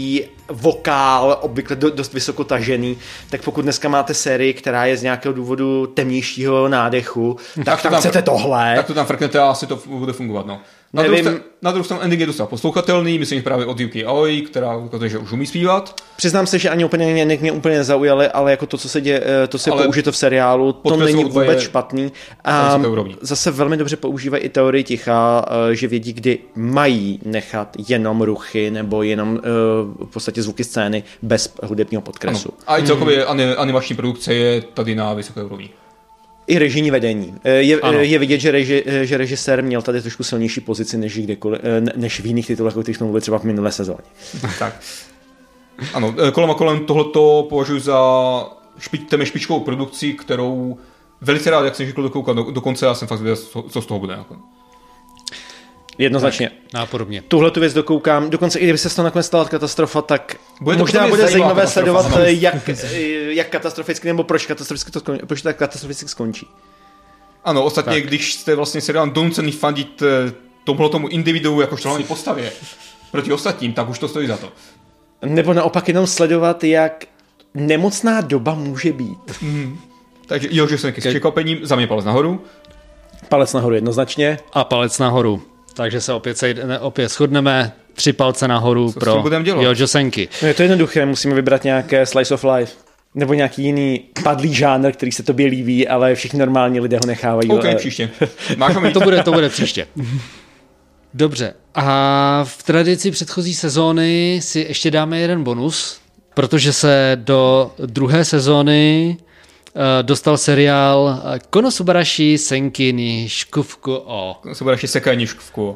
vokál, obvykle do, dost vysoko tažený, tak pokud dneska máte sérii, která je z nějakého důvodu temnějšího nádechu, tak, tak to tam chcete tohle. Tak to tam frknete a asi to bude fungovat, no. Na druhou, stranu, na druhou stranu ending je docela poslouchatelný, myslím, že právě od Yuki Aoi, která že už umí zpívat. Přiznám se, že ani úplně mě, mě úplně nezaujaly, ale jako to, co se, dě, to, co je ale použito v seriálu, to není vůbec špatný. A zase velmi dobře používají i teorii ticha, že vědí, kdy mají nechat jenom ruchy nebo jenom v podstatě zvuky scény bez hudebního podkresu. Ano. A i celkově hmm. animační produkce je tady na vysoké úrovni. I režijní vedení. Je, je vidět, že, reži, že režisér měl tady trošku silnější pozici než, kdekoliv, než v jiných titulech, o kterých jsme mluvili třeba v minulé sezóně. Tak. Ano, kolem a kolem tohleto považuji za špič, téměř špičkovou produkci, kterou velice rád, jak jsem řekl, dokoukat do, do konce, já jsem fakt zvěděl, co z toho bude. Jako. Jednoznačně. Nápodobně. Tuhle tu věc dokoukám. Dokonce i kdyby se to nakonec stala katastrofa, tak bude možná bude zajímavé sledovat, no. jak, jak katastroficky nebo proč katastroficky to skončí, proč tak katastroficky skončí. Ano, ostatně, tak. Když jste vlastně seriál donucený fandit tomuhle tomu individu jakožto hlavní postavě proti ostatním, tak už to stojí za to. Nebo naopak jenom sledovat, jak nemocná doba může být. Mm. Takže jo, že jsem s překvapením, za mě palec nahoru. Palec nahoru jednoznačně. A palec nahoru. Takže se opět, sejde, opět shodneme, tři palce nahoru. Co pro Jojo Senki. No je to jednoduché, musíme vybrat nějaké slice of life. Nebo nějaký jiný padlý žánr, který se tobě líbí, ale všichni normální lidé ho nechávají. OK, ale... příště. Máš to, bude, to bude příště. Dobře. A v tradici předchozí sezóny si ještě dáme jeden bonus, protože se do druhé sezóny dostal seriál Konosubarashi Senki ni Shufuku o. Konosubarashi Sekai ni Shufuku.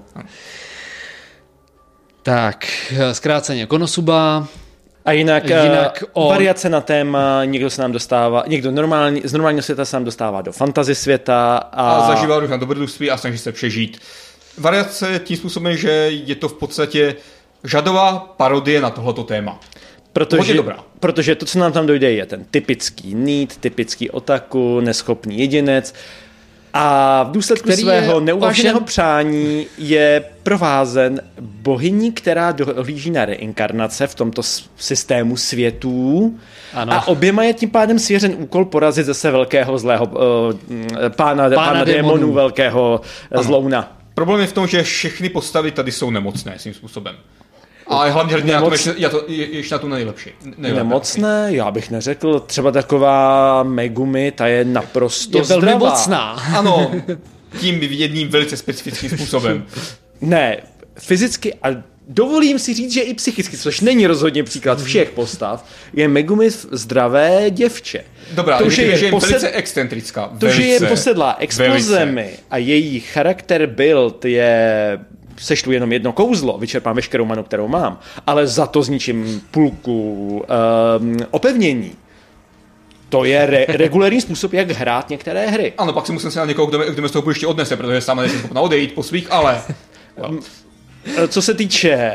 Tak, zkráceně Konosuba. A jinak, jinak o... variace na téma, někdo se nám dostává, někdo normální, z normálního světa se nám dostává do fantasy světa. A, a zažívá duch na dobrodružství a snaží se přežít. Variace tím způsobem, že je to v podstatě řadová parodie na tohleto téma. Protože, protože to, co nám tam dojde, je ten typický need, typický otaku, neschopný jedinec a v důsledku který svého neuváženého ovšem... přání je provázen bohyní, která dohlíží na reinkarnace v tomto systému světů. Ano. A oběma je tím pádem svěřen úkol porazit zase velkého zlého uh, pána, pána, pána démonů, démonů, velkého ano. zlouna. Problém je v tom, že všechny postavy tady jsou nemocné svým způsobem. A hlavně hrdina Nemoc... je to ještě na tu nejlepší. Nejlepší. Nemocné, já bych neřekl. Třeba taková Megumi, ta je naprosto je zdravá. velmi mocná. Ano, tím jedním velice specifickým způsobem. Ne, fyzicky a dovolím si říct, že i psychicky, což není rozhodně příklad všech postav, je Megumi zdravé děvče. Dobrá, to, že je, je posled... velice excentrická. To, velice, že je posedlá explozemi a její charakter build je... sešlu jenom jedno kouzlo, vyčerpám veškerou manu, kterou mám, ale za to zničím půlku um, opevnění. To je re- regulární způsob, jak hrát některé hry. Ano, pak si musím se na někoho, kdo mě, kdo mě z toho ještě odnese, protože sama nejsem schopná odejít po svých, ale... Jo. Co se týče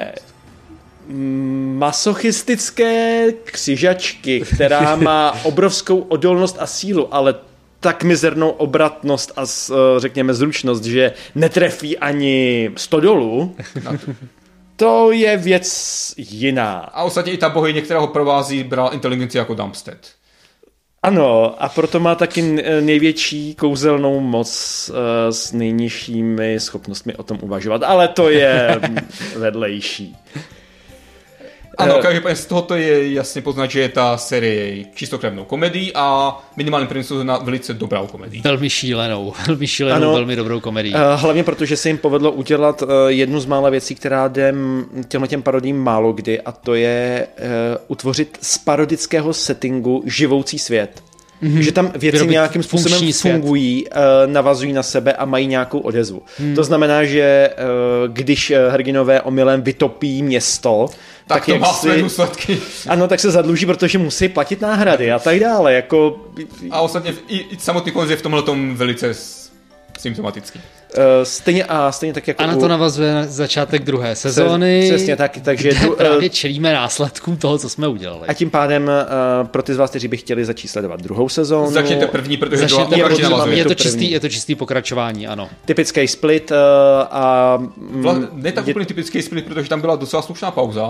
masochistické křižačky, která má obrovskou odolnost a sílu, ale tak mizernou obratnost a řekněme zručnost, že netrefí ani sto dolů, to je věc jiná. A ostatně i ta bohyně, která ho provází, brala inteligenci jako Dumpstead. Ano, a proto má taky největší kouzelnou moc s nejnižšími schopnostmi o tom uvažovat, ale to je vedlejší. Ano, každopádně z tohoto je jasně poznat, že je ta série čistokrevnou komedii a minimálně principu na velice dobrou komedii. Velmi šílenou, velmi šílenou, ano, velmi dobrou komedii. Hlavně protože se jim povedlo udělat jednu z mála věcí, která jde těmhle těm parodím málo kdy, a to je uh, utvořit z parodického settingu živoucí svět. Mm-hmm. Že tam věci Vyrobit nějakým způsobem fungují, uh, navazují na sebe a mají nějakou odezvu. Mm. To znamená, že uh, když hrdinové omylem vytopí město, tak, tak to má si... své důsledky. Ano, tak se zadluží, protože musí platit náhrady a tak dále. Jako... A ostatně i, i samotný konec je v tomhletom velice symptomatický. Uh, stejně a stejně tak jako... A na to navazuje na začátek druhé sezóny. Přesně tak, takže... Tu, právě čelíme následkům toho, co jsme udělali. A tím pádem uh, pro ty z vás, kteří by chtěli začít sledovat druhou sezónu... Začněte první, protože Začněte druhá první, navazuje. Je to, čistý, je to čistý pokračování, ano. Typický split uh, a... Vla, ne tak je... úplně typický split, protože tam byla docela slušná pauza.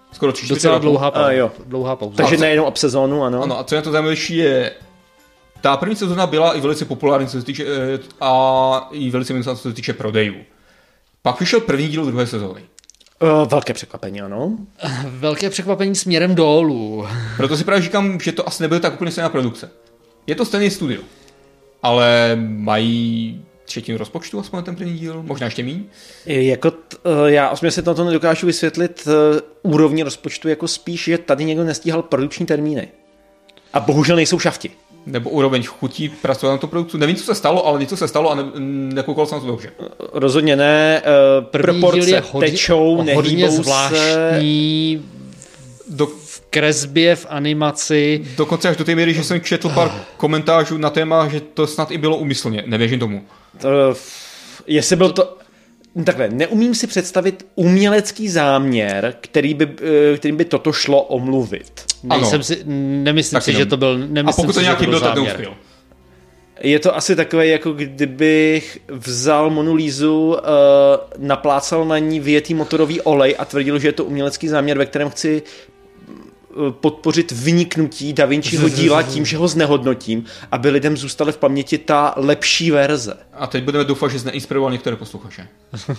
skoro tři čtvrtě Docela roku. dlouhá, pauza, A jo. dlouhá pauza. Takže co- nejenom ob sezónu, ano. Ano, a co je to zajímavější je, ta první sezóna byla i velice populární, co se týče, eh, a i velice minusná, co se týče prodejů. Pak vyšel první díl druhé sezóny. Uh, velké překvapení, ano. Velké překvapení směrem dolů. Proto si právě říkám, že to asi nebude tak úplně stejná produkce. Je to stejný studio, ale mají třetinu rozpočtu aspoň ten první díl, možná ještě míň. Jako t, uh, já osmě si to nedokážu vysvětlit uh, úrovni rozpočtu, jako spíš, že tady někdo nestíhal produkční termíny. A bohužel nejsou šafti. Nebo úroveň chutí pracovat na tu produkci. Nevím, co se stalo, ale něco se stalo a ne, nekoukal jsem to dobře. Rozhodně ne. Uh, První proporce díl je hodně, tečou, hodně nehýbou se. zvláštní Do, v kresbě, v animaci. dokonce až do té míry, že jsem četl pár komentářů na téma, že to snad i bylo úmyslně. Nevěřím tomu. To, jestli byl to... Takhle, neumím si představit umělecký záměr, který by, eh, kterým by toto šlo omluvit. Nejsem si, nemyslím Taky si, ne. že to byl nemyslím A pokud to si, nějaký že byl, byl tak záměr. neuspěl. Je to asi takové, jako kdybych vzal Monu Lízu, uh, naplácal na ní vyjetý motorový olej a tvrdil, že je to umělecký záměr, ve kterém chci uh, podpořit vyniknutí Da Vinciho díla tím, že ho znehodnotím, aby lidem zůstala v paměti ta lepší verze. A teď budeme doufat, že zneinspiroval některé posluchače.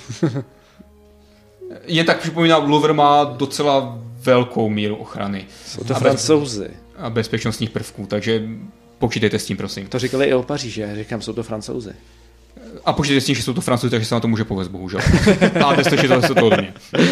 Jen tak připomínám, Louvre má docela velkou míru ochrany. Jsou to a, Francouzi. bez, a bezpečnostních prvků, takže počítejte s tím, prosím. To říkali i o Paříži, já říkám, jsou to Francouzi. A počítejte s tím, že jsou to Francouzi, takže se na to může povést, bohužel. A nestačí to zase to ode mě.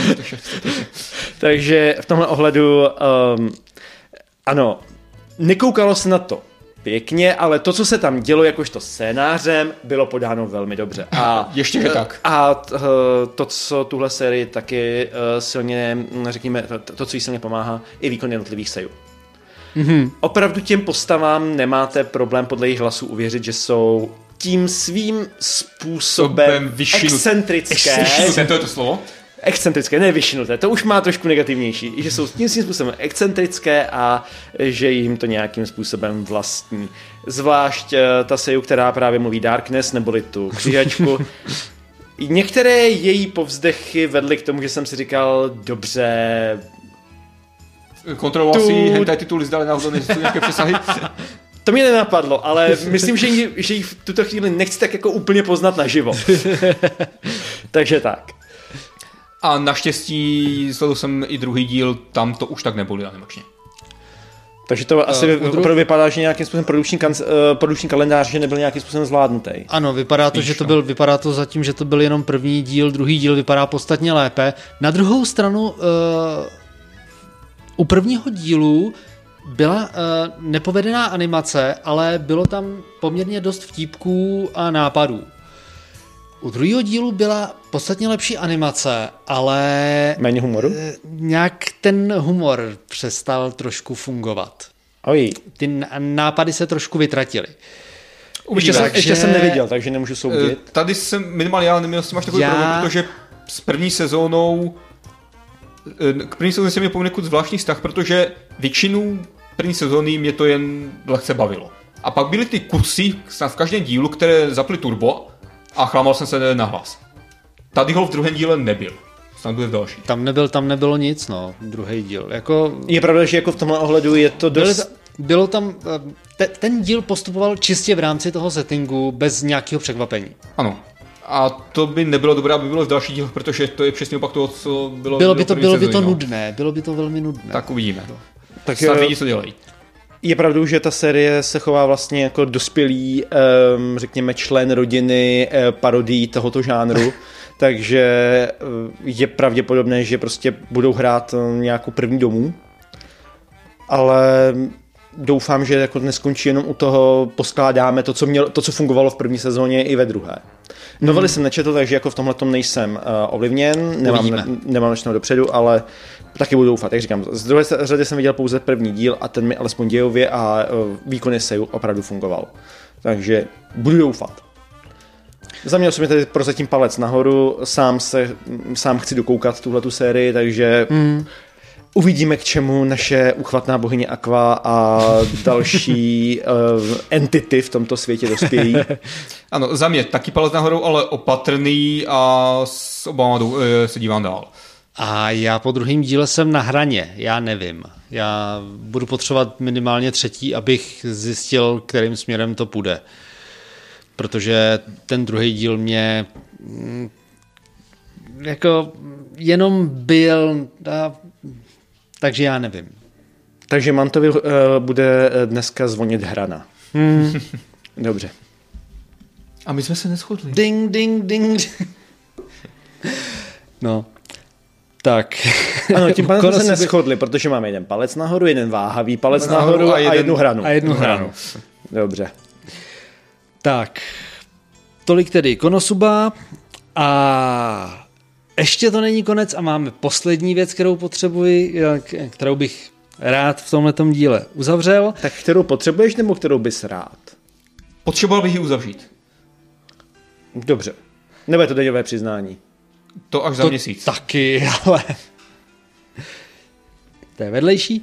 Takže v tomhle ohledu, um, ano, nekoukalo se na to pěkně, ale to, co se tam dělo jakožto scénářem, bylo podáno velmi dobře. A, Ještě, že tak. A t- to, co tuhle sérii taky uh, silně, řekněme, to, to, co jí silně pomáhá, i výkon jednotlivých sejů. Mm-hmm. Opravdu těm postavám nemáte problém podle jejich hlasů uvěřit, že jsou tím svým způsobem excentrické. Vyšinuté, to je to slovo? Excentrické, ne vyšinuté, to už má trošku negativnější, že jsou tím svým způsobem excentrické a že jim to nějakým způsobem vlastní. Zvlášť uh, ta seju, která právě mluví Darkness, neboli tu křižačku. Některé její povzdechy vedly k tomu, že jsem si říkal, dobře... Kontroloval Tu- si hentai tituly, zdali náhodou nejsou nějaké přesahy. To mě nenapadlo, ale myslím, že ji, že ji v tuto chvíli nechci tak jako úplně poznat naživo. Takže tak. A naštěstí sledl jsem i druhý díl, tam to už tak nebolí animačně. Takže to asi Uh, opravdu vypadá, že nějakým způsobem produkční, kanc- uh, produkční kalendář, že nebyl nějakým způsobem zvládnutý. Ano, vypadá to, Víš, že to no. byl, vypadá to zatím, že to byl jenom první díl, druhý díl vypadá podstatně lépe. Na druhou stranu, uh, u prvního dílu byla uh, nepovedená animace, ale bylo tam poměrně dost vtípků a nápadů. U druhého dílu byla podstatně lepší animace, ale Méně humoru? uh, nějak ten humor přestal trošku fungovat. Oj, Ty n- nápady se trošku vytratily. ještě, jsem, takže- ještě jsem neviděl, takže nemůžu soudit. Eh, Tady jsem minimálně já neměl s tím až takový Já- problém, protože s první sezónou eh, k první sezóně jsem měl poněkud zvláštní vztah, protože většinu první sezóny mě to jen lehce bavilo. A pak byly ty kusy snad v každém dílu, které zaply turbo a chlámal jsem se nahlas. Tady ho v druhém díle nebyl. Snad bude v další. Tam nebyl, tam nebylo nic, no, druhý díl. Jako, Je pravda, že jako v tomhle ohledu je to byly, dost... bylo tam, eh, te, ten díl postupoval čistě v rámci toho settingu, bez nějakého překvapení. Ano. A to by nebylo dobré, aby bylo v dalších dílech, protože to je přesně opak toho, co bylo. Bylo by v to, první bylo by to sezóně, no. nudné, bylo by to velmi nudné. Tak uvidíme. Tak Snad eh, vidí, co dělají. je pravdou, že ta série se chová vlastně jako dospělý, um, řekněme, člen rodiny uh, parodií tohoto žánru, takže uh, je pravděpodobné, že prostě budou hrát uh, nějakou první domů, ale doufám, že jako neskončí jenom u toho, poskládáme to, co, mělo, to, co fungovalo v první sezóně i ve druhé. Novely hmm. jsem nečetl, takže jako v tomhletom nejsem uh, ovlivněn, nemám, ne, nemám načnou dopředu, ale taky budu doufat, jak říkám. Z druhé řady jsem viděl pouze první díl a ten mi alespoň dějově a uh, výkony seju opravdu fungoval. Takže budu doufat. Za mě osobně tady prozatím palec nahoru, sám se, sám chci dokoukat tuhletu sérii, takže hmm. uvidíme, k čemu naše uchvatná bohyně Aqua a další uh, entity v tomto světě dospějí. Ano, za mě taky palec nahoru, ale opatrný a s obama se dívám dál. A já po druhém díle jsem na hraně, já nevím. Já budu potřebovat minimálně třetí, abych zjistil, kterým směrem to půjde. Protože ten druhý díl mě mm, jako jenom byl, a, takže já nevím. Takže Mantovi uh, bude dneska zvonit hrana. Hmm. Dobře. A my jsme se neshodli. Ding, ding, ding. No. Tak. Ano, tím pádem jsme se neschodli, protože máme jeden palec nahoru, jeden váhavý palec nahoru, nahoru a, jeden, a jednu hranu. A jednu hranu. Dobře. Tak. Tolik tedy Konosuba a ještě to není konec a máme poslední věc, kterou potřebuji, kterou bych rád v tomhletom díle uzavřel. Tak kterou potřebuješ nebo kterou bys rád? Potřeboval bych ji uzavřít. Dobře. Nebo je to daňové přiznání? To až za to měsíc. Taky, ale to je vedlejší.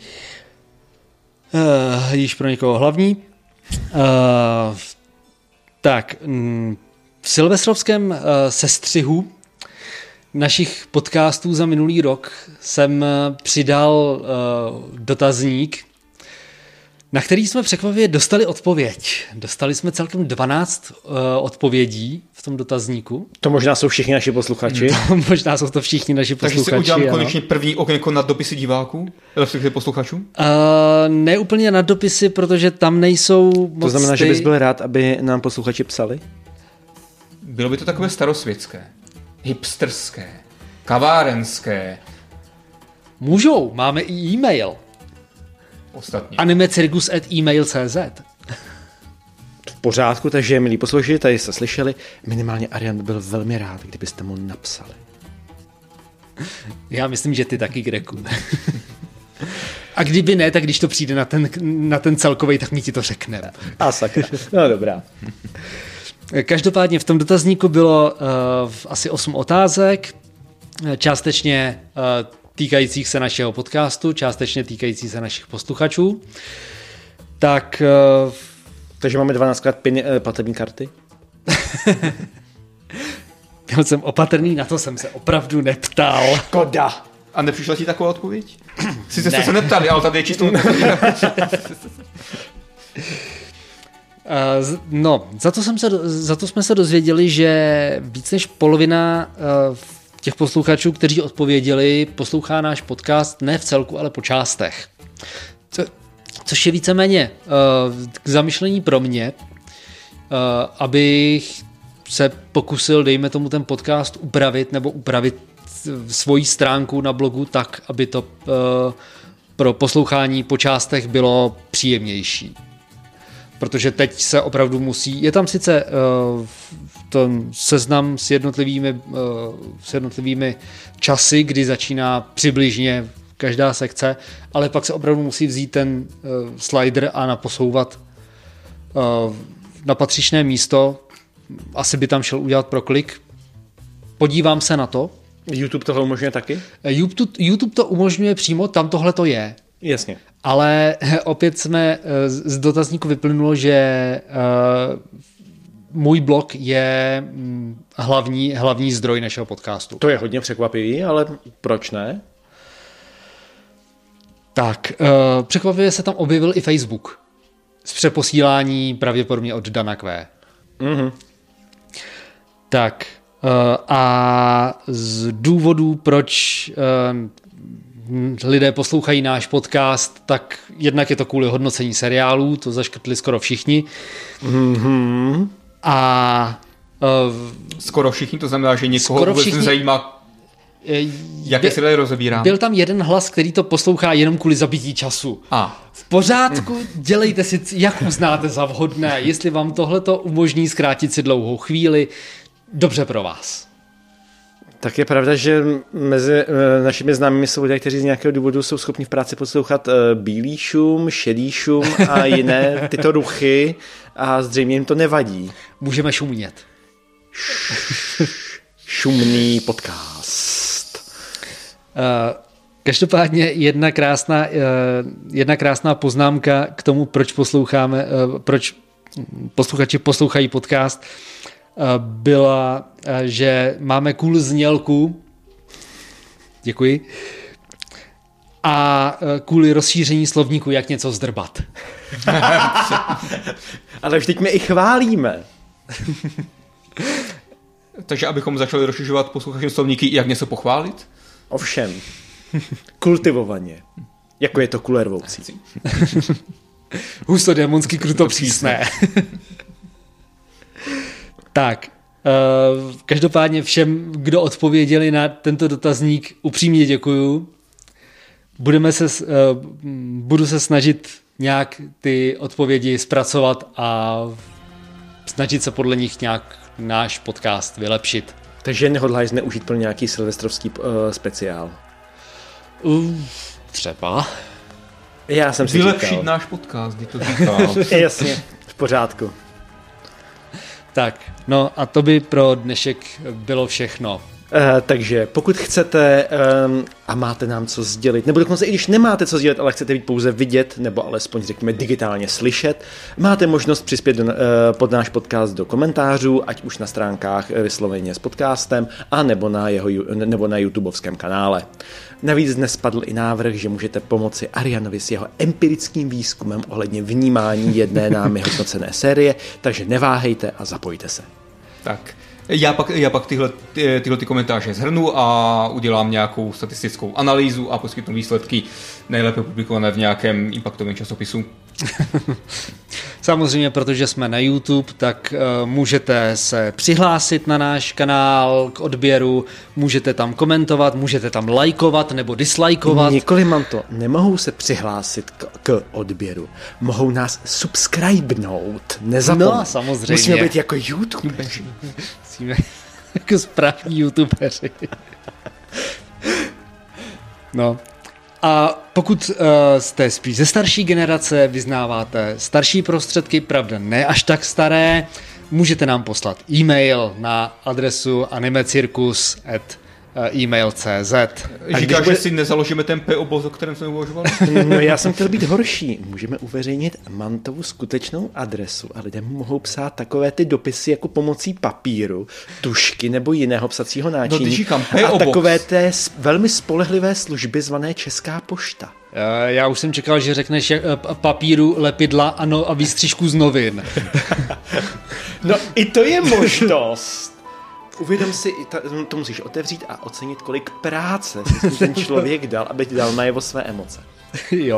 Uh, již pro někoho hlavní. Uh, tak, mm, v silvestrovském uh, sestřihu našich podcastů za minulý rok jsem přidal uh, dotazník, na který jsme překvapivě dostali odpověď. Dostali jsme celkem dvanáct uh, odpovědí v tom dotazníku. To možná jsou všichni naši posluchači. To možná jsou to všichni naši posluchači. Takže si udělám ano. konečně první okénko na dopisy diváků? Respektive posluchačů? Uh, ne úplně na dopisy, protože tam nejsou moc. To znamená, ty... že bys byl rád, aby nám posluchači psali? Bylo by to takové starosvětské, hipsterské, kavárenské. Můžou, máme i e-mail. Ostatní. animecirkus at email tečka cz. V pořádku, takže milí posluchači, tady jste slyšeli, minimálně Arian byl velmi rád, kdybyste mu napsali. Já myslím, že ty taky, Greku. A kdyby ne, tak když to přijde na ten, na ten celkovej, tak my ti to řekneme. A sakra, no dobrá. Každopádně v tom dotazníku bylo uh, asi osm otázek, částečně uh, týkajících se našeho podcastu, částečně týkající se našich posluchačů. Tak... Uh, Takže máme dvanáctkrát pin, uh, platební karty? Byl jsem opatrný, na to jsem se opravdu neptal. Škoda. A nepřišla ti taková odpověď? Sice jste ne. se neptali, ale tady je čistou Uh, no, za to, jsem se, za to jsme se dozvěděli, že víc než polovina uh, těch posluchačů, kteří odpověděli, poslouchá náš podcast ne v celku, ale po částech. Co, což je víceméně uh, k zamyšlení pro mě, uh, abych se pokusil, dejme tomu, ten podcast upravit nebo upravit svoji stránku na blogu tak, aby to uh, pro poslouchání po částech bylo příjemnější. Protože teď se opravdu musí, je tam sice uh, ten seznam s jednotlivými, uh, s jednotlivými časy, kdy začíná přibližně každá sekce, ale pak se opravdu musí vzít ten uh, slider a naposouvat uh, na patřičné místo. Asi by tam šel udělat proklik. Podívám se na to. YouTube tohle umožňuje taky? YouTube, YouTube to umožňuje přímo, tam tohle to je. Jasně. Ale opět jsme z dotazníku vyplynulo, že uh, můj blog je hlavní, hlavní zdroj našeho podcastu. To je hodně překvapivý, ale proč ne? Tak, uh, překvapivě se tam objevil i Facebook z přeposílání pravděpodobně od Dana Q. Mhm. Tak uh, a z důvodů, proč uh, lidé poslouchají náš podcast, tak jednak je to kvůli hodnocení seriálů, to zaškrtli skoro všichni. Mm-hmm. A uh, skoro všichni, to znamená, že někoho vůbec všichni, nezajímá, jaké by, seriály rozebírám. Byl tam jeden hlas, který to poslouchá jenom kvůli zabití času. A. V pořádku, dělejte si, jak uznáte za vhodné. Jestli vám tohleto umožní zkrátit si dlouhou chvíli, dobře pro vás. Tak je pravda, že mezi našimi známými jsou lidé, kteří z nějakého důvodu jsou schopni v práci poslouchat bílý šum, šedý šum a jiné tyto ruchy a zřejmě jim to nevadí. Můžeme šumět. Šumný podcast. Uh, každopádně jedna krásná, uh, jedna krásná poznámka k tomu, proč posloucháme, uh, proč posluchači poslouchají podcast, byla, že máme cool znělku Děkuji. A kvůli rozšíření slovníku, jak něco zdrbat. Ale už teď my i chválíme. Takže abychom začali rozšiřovat posluchačům slovníky, jak něco pochválit? Ovšem. Kultivovaně. Jako je to kulervoucí. Husto démonsky kruto přísné. Tak, uh, každopádně všem, kdo odpověděli na tento dotazník, upřímně děkuju. Budeme se, uh, budu se snažit nějak ty odpovědi zpracovat a snažit se podle nich nějak náš podcast vylepšit. Takže nehodláš zneužít pro nějaký silvestrovský uh, speciál? Uh, třeba. Já jsem si Vylepšit říkal. náš podcast, kdy to říkal. Jasně, v pořádku. Tak, no a to by pro dnešek bylo všechno. Uh, takže pokud chcete um, a máte nám co sdělit, nebo dokonce i když nemáte co sdělit, ale chcete být pouze vidět, nebo alespoň řekněme digitálně slyšet, máte možnost přispět do, uh, pod náš podcast do komentářů, ať už na stránkách Vysloveně s podcastem, a nebo na, jeho, nebo na YouTubeovském kanále. Navíc dnes padl i návrh, že můžete pomoci Arianovi s jeho empirickým výzkumem ohledně vnímání jedné námi hodnocené série, takže neváhejte a zapojte se. Tak. Já pak, já pak tyhle, ty, tyhle ty komentáře shrnu a udělám nějakou statistickou analýzu a poskytnu výsledky nejlépe publikované v nějakém impactovém časopisu. Samozřejmě, protože jsme na YouTube, tak uh, můžete se přihlásit na náš kanál k odběru, můžete tam komentovat, můžete tam lajkovat nebo dislajkovat. Nikoli, Manto, nemohou se přihlásit k, k odběru. Mohou nás subscribenout. Nezapomeň. No, samozřejmě. Musíme být jako YouTube. Musíme jako správní YouTubeři. No. A pokud uh, jste spíš ze starší generace, vyznáváte starší prostředky, pravda ne až tak staré, můžete nám poslat e-mail na adresu animecircus at e-mail tečka cé zet. Říkáš, bude... že si nezaložíme ten P-oboz, o kterém jsme uvažovali? No, já jsem chtěl být horší. Můžeme uveřejnit Mantovu skutečnou adresu a lidé mu mohou psát takové ty dopisy jako pomocí papíru, tušky nebo jiného psacího náčiní. No, ty říkám, a takové té velmi spolehlivé služby zvané Česká pošta. Já už jsem čekal, že řekneš papíru, lepidla ano, a výstřižku z novin. No i to je možnost. Uvědom si, to musíš otevřít a ocenit, kolik práce si ten člověk dal, aby ti dal najevo své emoce. Jo.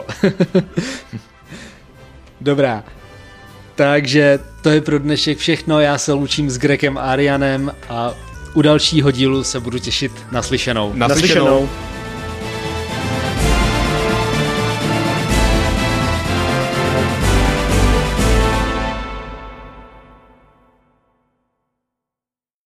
Dobrá. Takže to je pro dnešek všechno. Já se loučím s Grekem a Arianem a u dalšího dílu se budu těšit na slyšenou. Na slyšenou.